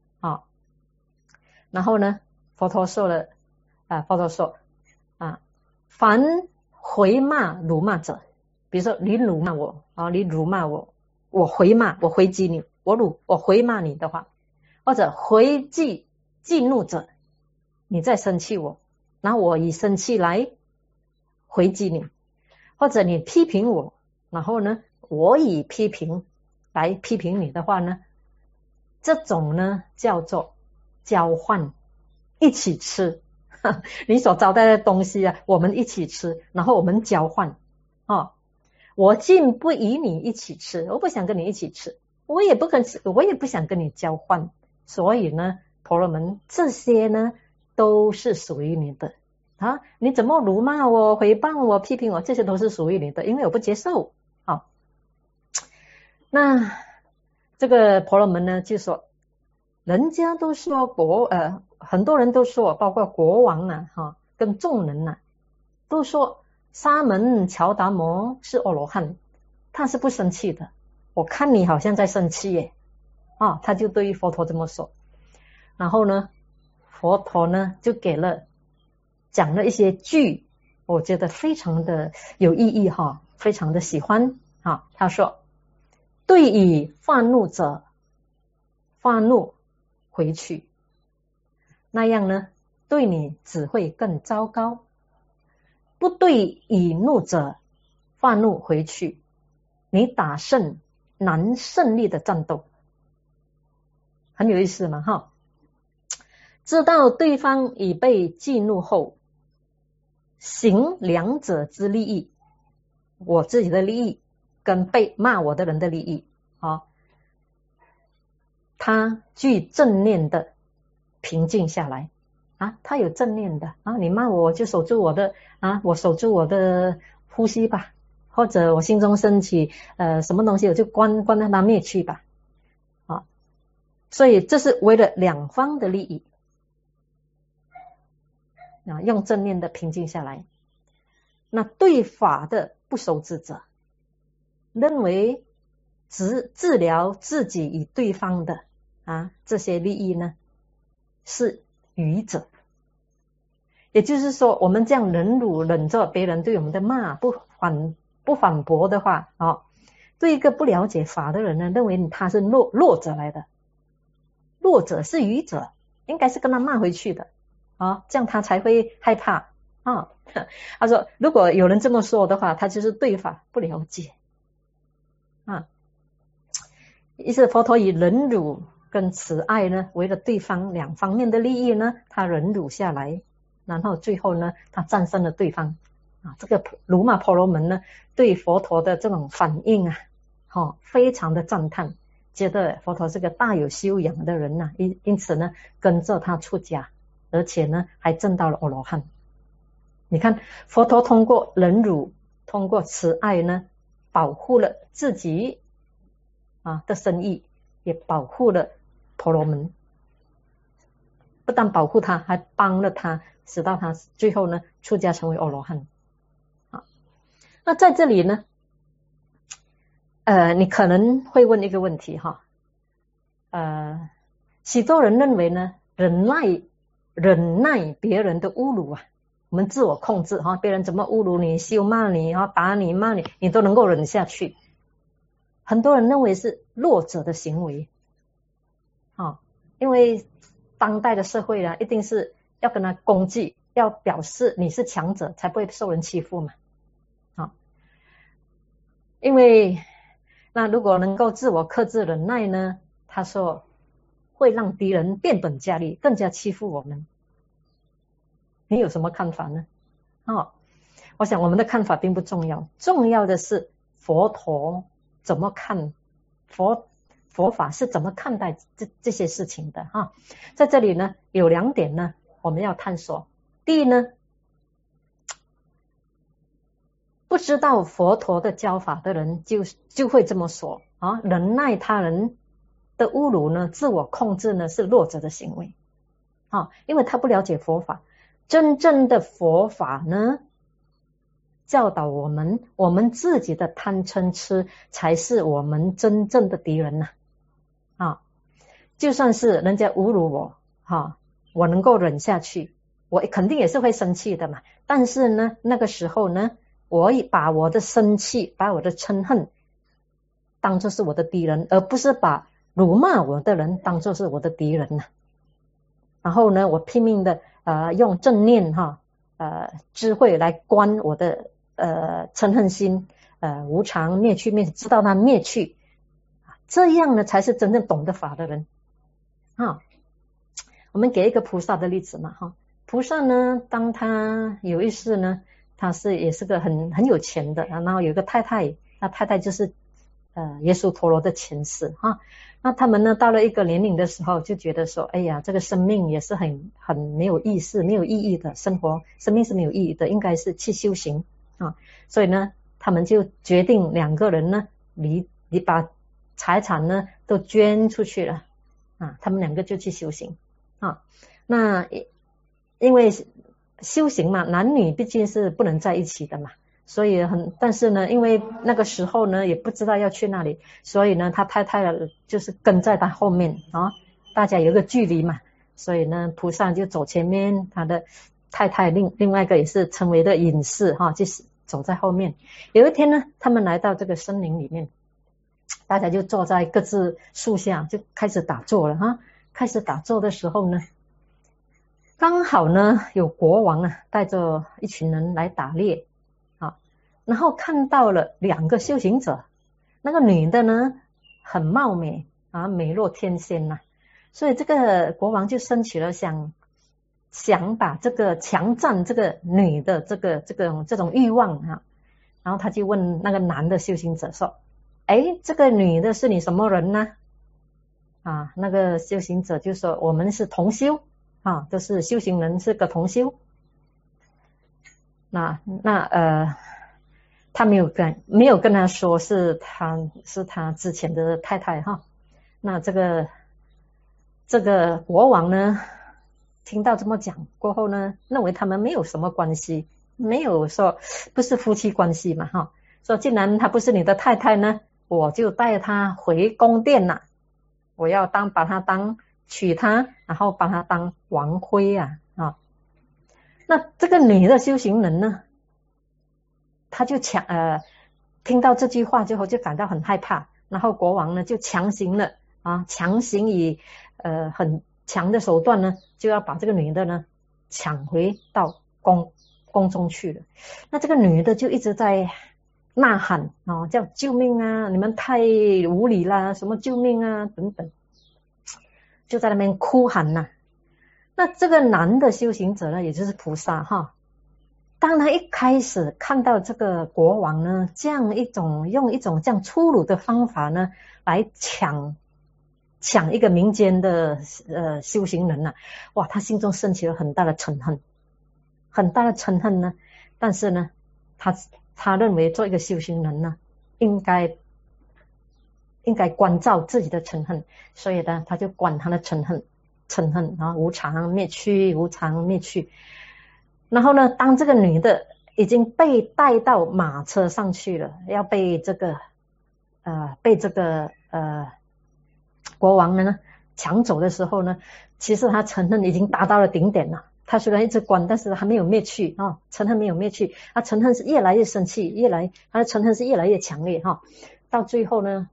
然后呢佛陀说凡回骂辱骂者，比如说你辱骂我你辱骂我，我回骂，我回击你，我回骂你的话，或者回击激怒者，你再生气我，然后我以生气来回击你，或者你批评我，然后呢我以批评来批评你的话呢，这种呢叫做交换，一起吃你所招待的东西我们一起吃，然后我们交换我竟不与你一起吃，我不想跟你一起吃，我也不想跟你交换，所以呢婆罗门，这些呢都是属于你的你怎么辱骂我、诽谤我、批评我，这些都是属于你的，因为我不接受那这个婆罗门呢就说，人家都说很多人都说，包括国王跟众人都说沙门乔达摩是阿罗汉，他是不生气的，我看你好像在生气耶他就对于佛陀这么说。然后呢佛陀呢就讲了一些句，我觉得非常的有意义非常的喜欢他说，对于发怒者发怒回去，那样呢对你只会更糟糕，不对以怒者发怒回去，你打胜难胜利的战斗。很有意思嘛知道对方已被激怒后，行两者之利益，我自己的利益跟被骂我的人的利益他具正念的平静下来他有正念的你骂我就守住我的我守住我的呼吸吧，或者我心中升起什么东西我就关让它灭去吧所以这是为了两方的利益用正念的平静下来。那对法的不守之者，认为治疗自己与对方的这些利益呢是愚者，也就是说我们这样忍着别人对我们的骂，不反驳的话对一个不了解法的人呢，认为他是弱者来的，弱者是愚者，应该是跟他骂回去的这样他才会害怕他说如果有人这么说的话，他就是对法不了解于是佛陀以忍辱跟慈爱呢，为了对方两方面的利益呢，他忍辱下来，然后最后呢他战胜了对方这个辱骂婆罗门呢对佛陀的这种反应非常的赞叹，觉得佛陀是个大有修养的人因此呢跟着他出家，而且呢还证到了阿罗汉。你看佛陀通过忍辱，通过慈爱呢，保护了自己的生意，也保护了婆罗门，不但保护他，还帮了他，使到他最后呢出家成为阿罗汉那在这里呢你可能会问一个问题许多人认为呢忍耐别人的侮辱我们自我控制别人怎么侮辱你、羞骂你打你、骂你，你都能够忍下去，很多人认为是弱者的行为因为当代的社会一定是要跟他攻击，要表示你是强者，才不会受人欺负嘛。好，因为那如果能够自我克制忍耐呢，他说会让敌人变本加厉，更加欺负我们。你有什么看法呢？我想我们的看法并不重要，重要的是佛陀怎么看，佛法是怎么看待这些事情的哈。在这里呢，有2点呢，我们要探索。第一呢，不知道佛陀的教法的人就会这么说啊，忍耐他人的侮辱呢，自我控制呢是弱者的行为啊，因为他不了解佛法。真正的佛法呢，教导我们自己的贪嗔痴才是我们真正的敌人呐啊！就算是人家侮辱我我能够忍下去，我肯定也是会生气的嘛。但是呢，那个时候呢，我把我的生气，把我的嗔恨当作是我的敌人，而不是把辱骂我的人当作是我的敌人呐。然后呢，我拼命的用正念智慧来观我的嗔恨心，无常灭去，知道它灭去，这样呢才是真正懂得法的人我们给一个菩萨的例子嘛菩萨呢，当他有一世呢，他也是个很有钱的，然后有一个太太，那太太就是耶稣陀罗的前世那他们呢到了一个年龄的时候，就觉得说，哎呀，这个生命也是很没有意思、没有意义的生命是没有意义的，应该是去修行所以呢，他们就决定2个人呢，你把财产呢都捐出去了他们2个就去修行那因为修行嘛，男女毕竟是不能在一起的嘛。所以但是呢，因为那个时候呢，也不知道要去哪里，所以呢，他太太就是跟在他后面大家有个距离嘛，所以呢，菩萨就走前面，他的太太另外一个也是成为的隐士就是走在后面。有一天呢，他们来到这个森林里面，大家就坐在各自树下，就开始打坐了开始打坐的时候呢，刚好呢有国王带着一群人来打猎然后看到了2个修行者，那个女的呢很貌美美若天仙所以这个国王就升起了想把这个强占这个女的这种欲望然后他就问那个男的修行者说，这个女的是你什么人呢那个修行者就说，我们是同修都是修行人，是个同修。他没有跟他说是他之前的太太那这个国王呢，听到这么讲过后呢，认为他们没有什么关系，没有说不是夫妻关系嘛说既然他不是你的太太呢，我就带他回宫殿我要把他娶她，然后把他当王妃那这个女的修行人呢，他就听到这句话之后就感到很害怕，然后国王呢就强行以很强的手段呢，就要把这个女的呢抢回到宫中去了。那这个女的就一直在呐喊叫救命你们太无理啦，什么救命等等，就在那边哭喊那这个男的修行者呢，也就是菩萨当他一开始看到这个国王呢，用一种这样粗鲁的方法呢，来抢一个民间的修行人哇，他心中升起了很大的嗔恨呢。但是呢，他认为做一个修行人呢，应该关照自己的嗔恨，所以呢，他就管他的嗔恨无常灭去，无常灭去。然后呢，当这个女的已经被带到马车上去了，要被这个国王呢抢走的时候呢，其实他嗔恨已经达到了顶点了。他虽然一直关，但是还没有灭去嗔恨没有灭去，他嗔恨是越来越生气，他的嗔恨是越来越强烈到最后呢，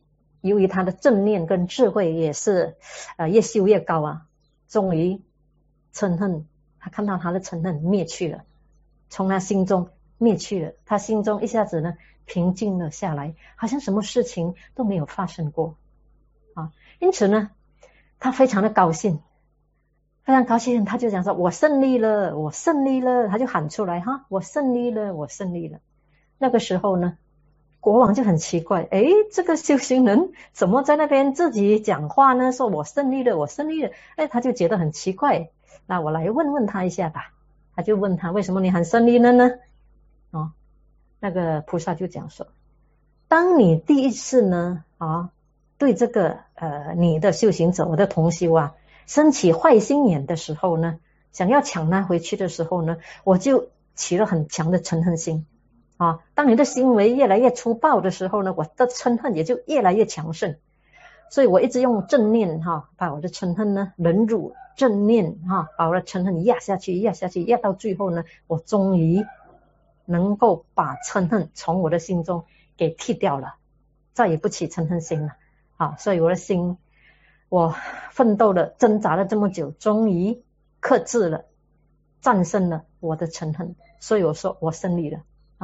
由于他的正念跟智慧也是越修越高终于嗔恨，他看到他的嗔恨灭去了，从他心中灭去了，他心中一下子呢平静了下来，好像什么事情都没有发生过啊。因此呢，他非常的高兴，非常高兴，他就讲说：“我胜利了，我胜利了！”他就喊出来哈：“我胜利了，我胜利了！”那个时候呢，国王就很奇怪，诶，这个修行人怎么在那边自己讲话呢？说我胜利了，我胜利了。诶，他就觉得很奇怪。那我来问问他一下吧。他就问他，为什么你很胜利了呢？哦，那个菩萨就讲说，当你第一次呢对这个你的修行者，我的同修啊，升起坏心眼的时候呢，想要抢他回去的时候呢，我就起了很强的嗔恨心啊。当你的行为越来越粗暴的时候呢，我的嗔恨也就越来越强盛。所以我一直用正念把我的嗔恨呢忍辱，正念把我的嗔恨压下去，压下去，压到最后呢，我终于能够把嗔恨从我的心中给剃掉了，再也不起嗔恨心了所以我的心，我奋斗了，挣扎了这么久，终于克制了，战胜了我的嗔恨。所以我说我胜利了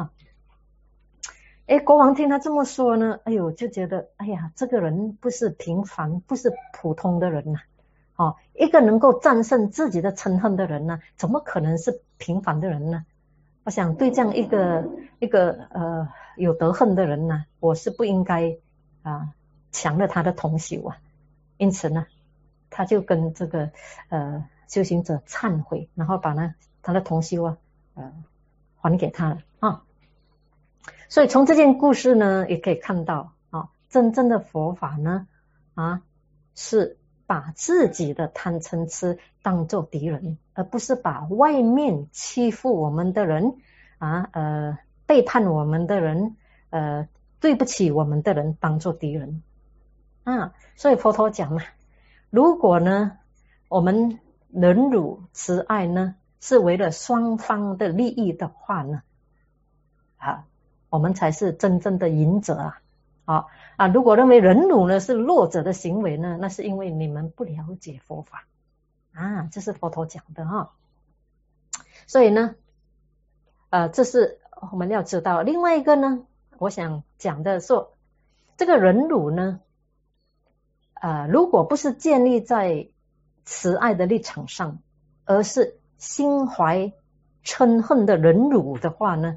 国王听他这么说呢，哎呦，就觉得哎呀，这个人不是平凡，不是普通的人一个能够战胜自己的嗔恨的人呢，怎么可能是平凡的人呢？我想对这样一个有德恨的人呢，我是不应该抢了他的同修因此呢，他就跟这个修行者忏悔，然后把他的同修还给他了所以从这件故事呢，也可以看到真正的佛法呢是把自己的贪嗔痴当作敌人，而不是把外面欺负我们的人背叛我们的人对不起我们的人当作敌人所以佛陀讲嘛，如果呢我们忍辱慈爱呢是为了双方的利益的话呢我们才是真正的赢者如果认为忍辱呢是弱者的行为呢，那是因为你们不了解佛法这是佛陀讲的所以呢这是我们要知道。另外一个呢，我想讲的说，这个忍辱呢如果不是建立在慈爱的立场上，而是心怀嗔恨的忍辱的话呢，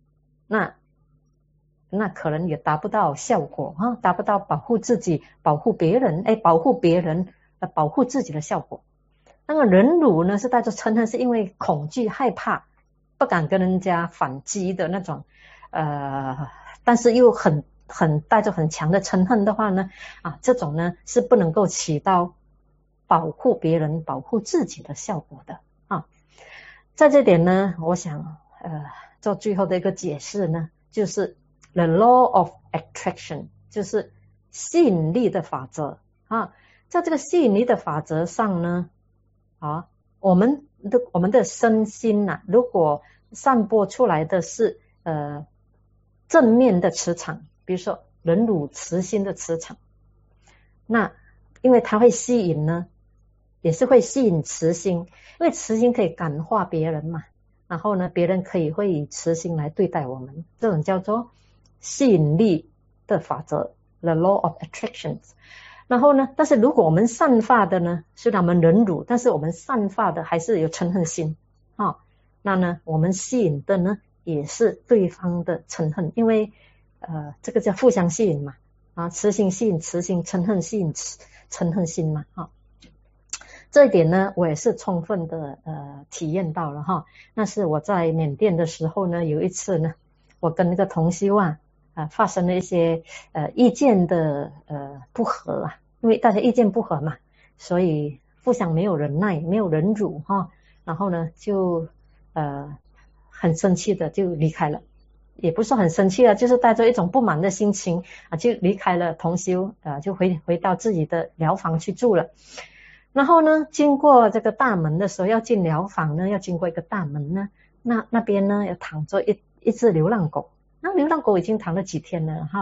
那可能也达不到效果达不到保护自己、保护别人保护别人保护自己的效果。那个忍辱呢是带着嗔恨，是因为恐惧害怕，不敢跟人家反击的那种但是又很带着很强的嗔恨的话呢这种呢是不能够起到保护别人、保护自己的效果的在这点呢，我想做最后的一个解释呢，就是 The law of attraction， 就是吸引力的法则在这个吸引力的法则上呢我们的身心如果散播出来的是正面的磁场，比如说忍辱慈心的磁场，那因为它会吸引呢，也是会吸引慈心，因为慈心可以感化别人嘛，然后呢别人会以慈心来对待我们，这种叫做吸引力的法则 The law of attraction。 然后呢，但是如果我们散发的呢，虽然我们忍辱，但是我们散发的还是有嗔恨心那呢我们吸引的呢也是对方的嗔恨，因为这个叫互相吸引嘛慈心吸引慈心，嗔恨吸引嗔恨心嘛这一点呢我也是充分的体验到了那是我在缅甸的时候呢，有一次呢我跟那个同修发生了一些意见的不合因为大家意见不合嘛，所以互相没有忍耐，没有忍辱然后呢就很生气的就离开了，也不是很生气就是带着一种不满的心情就离开了同修就回到自己的疗房去住了。然后呢经过这个大门的时候，要进疗房呢要经过一个大门呢，那边呢有躺着一只流浪狗，那流浪狗已经躺了几天了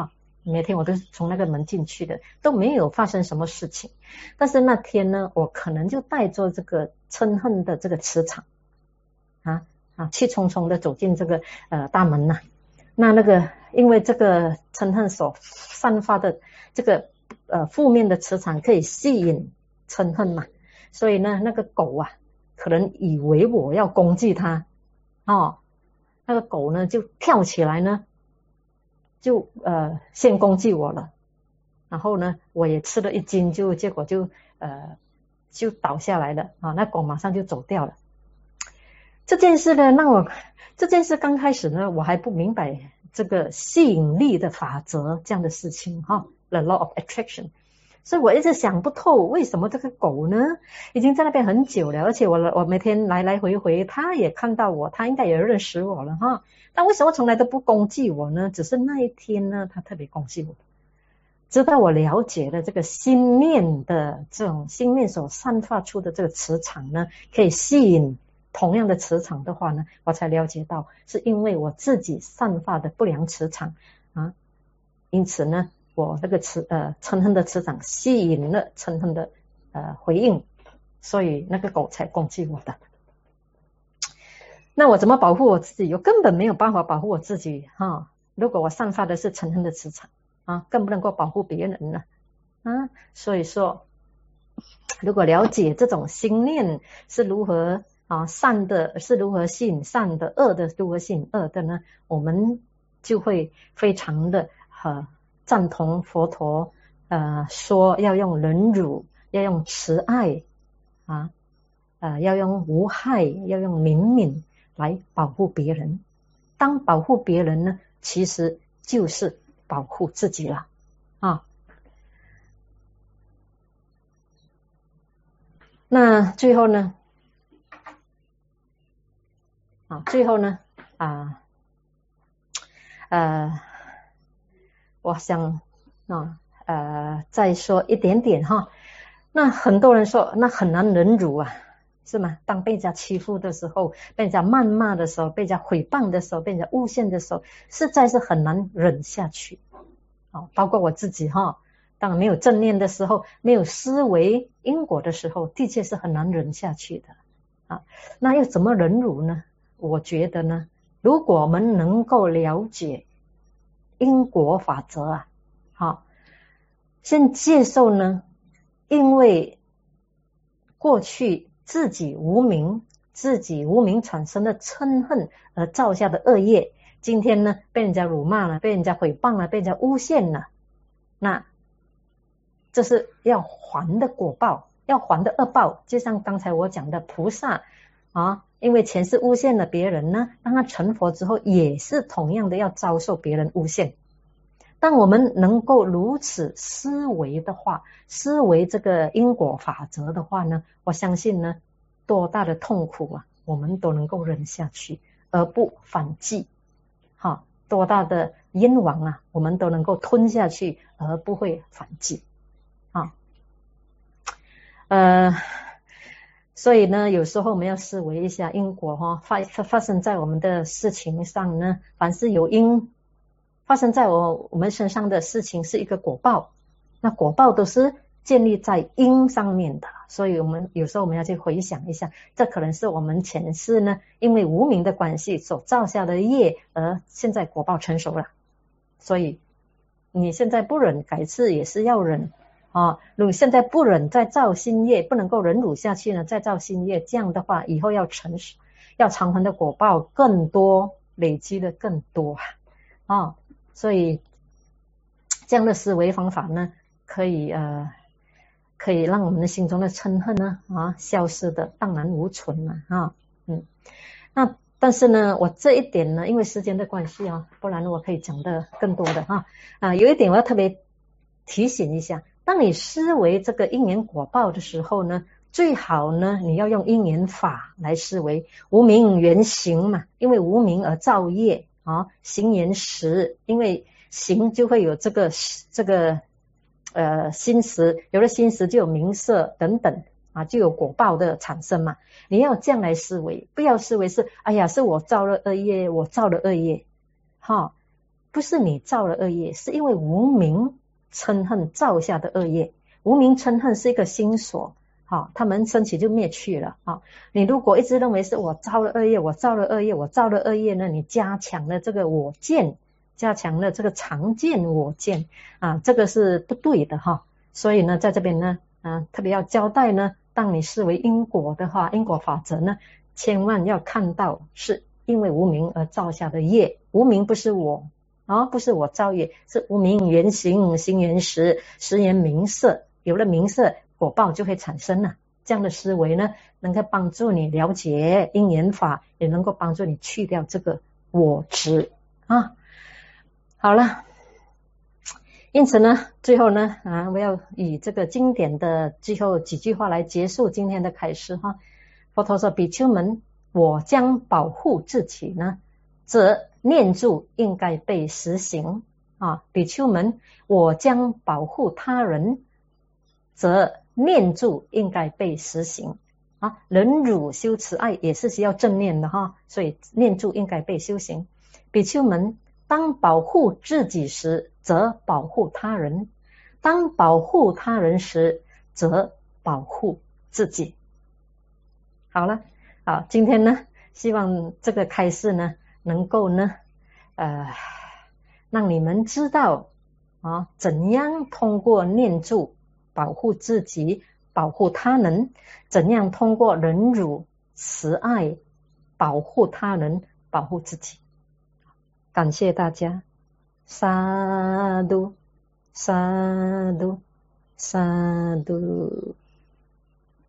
每天我都是从那个门进去的，都没有发生什么事情。但是那天呢，我可能就带着这个嗔恨的这个磁场气冲冲的走进这个大门呐。那个因为这个嗔恨所散发的这个负面的磁场可以吸引嗔恨嘛，所以呢那个狗啊可能以为我要攻击它那个狗呢就跳起来呢就先攻击我了，然后呢我也吃了一惊，结果就倒下来了那狗马上就走掉了。这件事呢这件事刚开始呢我还不明白这个吸引力的法则这样的事情The law of attraction， 所以我一直想不透为什么这个狗呢已经在那边很久了，而且我每天来来回回它也看到我，它应该也认识我了但为什么从来都不攻击我呢？只是那一天呢它特别攻击我。直到我了解了这个心念的这种心念所散发出的这个磁场呢可以吸引同样的磁场的话呢，我才了解到是因为我自己散发的不良磁场因此呢我这个嗔恨的磁场吸引了嗔恨的回应，所以那个狗才攻击我的。那我怎么保护我自己？我根本没有办法保护我自己如果我散发的是嗔恨的磁场更不能够保护别人了所以说如果了解这种心念是如何善的是如何吸引善的，恶的如何吸引恶的呢，我们就会非常的赞同佛陀说要用忍辱，要用慈爱要用无害，要用灵敏来保护别人。当保护别人呢，其实就是保护自己了那最后呢我想再说一点点那很多人说那很难忍辱是吗？当被人家欺负的时候，被人家谩骂的时候，被人家诽谤的时候，被人家诬陷的时候，实在是很难忍下去包括我自己当然没有正念的时候，没有思维因果的时候，的确是很难忍下去的那又怎么忍辱呢？我觉得呢，如果我们能够了解因果法则先接受呢，因为过去自己无名产生的嗔恨而造下的恶业，今天呢被人家辱骂了，被人家诽谤了，被人家诬陷了，那这是要还的果报，要还的恶报。就像刚才我讲的菩萨因为前世诬陷了别人呢，当他成佛之后也是同样的要遭受别人诬陷。当我们能够如此思维的话，思维这个因果法则的话呢，我相信呢多大的痛苦我们都能够忍下去而不反击多大的冤枉我们都能够吞下去而不会反击所以呢有时候我们要思维一下因果发生在我们的事情上呢，凡是有因发生在我们身上的事情是一个果报，那果报都是建立在因上面的，所以有时候我们要去回想一下，这可能是我们前世呢因为无明的关系所造下的业，而现在果报成熟了。所以你现在不忍，改次也是要忍如果现在不忍再造新业，不能够忍辱下去呢，再造新业，这样的话以后要偿还的果报更多，累积的更多所以这样的思维方法呢可以让我们的心中的嗔恨呢消失的荡然无存了那但是呢我这一点呢因为时间的关系不然我可以讲的更多的有一点我要特别提醒一下，当你思维这个因缘果报的时候呢，最好呢你要用因缘法来思维。无明缘行嘛，因为无明而造业行缘识，因为行就会有这个心识，有了心识就有名色等等就有果报的产生嘛。你要这样来思维，不要思维是哎呀是我造了恶业，我造了恶业不是你造了恶业，是因为无明嗔恨造下的恶业。无明嗔恨是一个心所，它们升起就灭去了。你如果一直认为是我造了恶业，我造了恶业，我造了恶业呢，你加强了这个我见，加强了这个常见我见这个是不对的所以呢，在这边呢特别要交代呢，当你视为因果的话，因果法则呢，千万要看到是因为无明而造下的业。无明不是我不是我造业，是无明缘行，行缘识，识缘名色，有了名色，果报就会产生了。这样的思维呢，能够帮助你了解因缘法，也能够帮助你去掉这个我执好了，因此呢，最后呢我要以这个经典的最后几句话来结束今天的开示佛陀说，比丘们，我将保护自己呢，则念住应该被实行比丘们，我将保护他人，则念住应该被实行忍辱修慈爱也是需要正念的所以念住应该被修行。比丘们，当保护自己时，则保护他人；当保护他人时，则保护自己。好了，今天呢，希望这个开示呢，能够呢，让你们知道怎样通过念住保护自己，保护他人，怎样通过忍辱慈爱保护他人，保护自己。感谢大家，萨埵萨埵萨埵。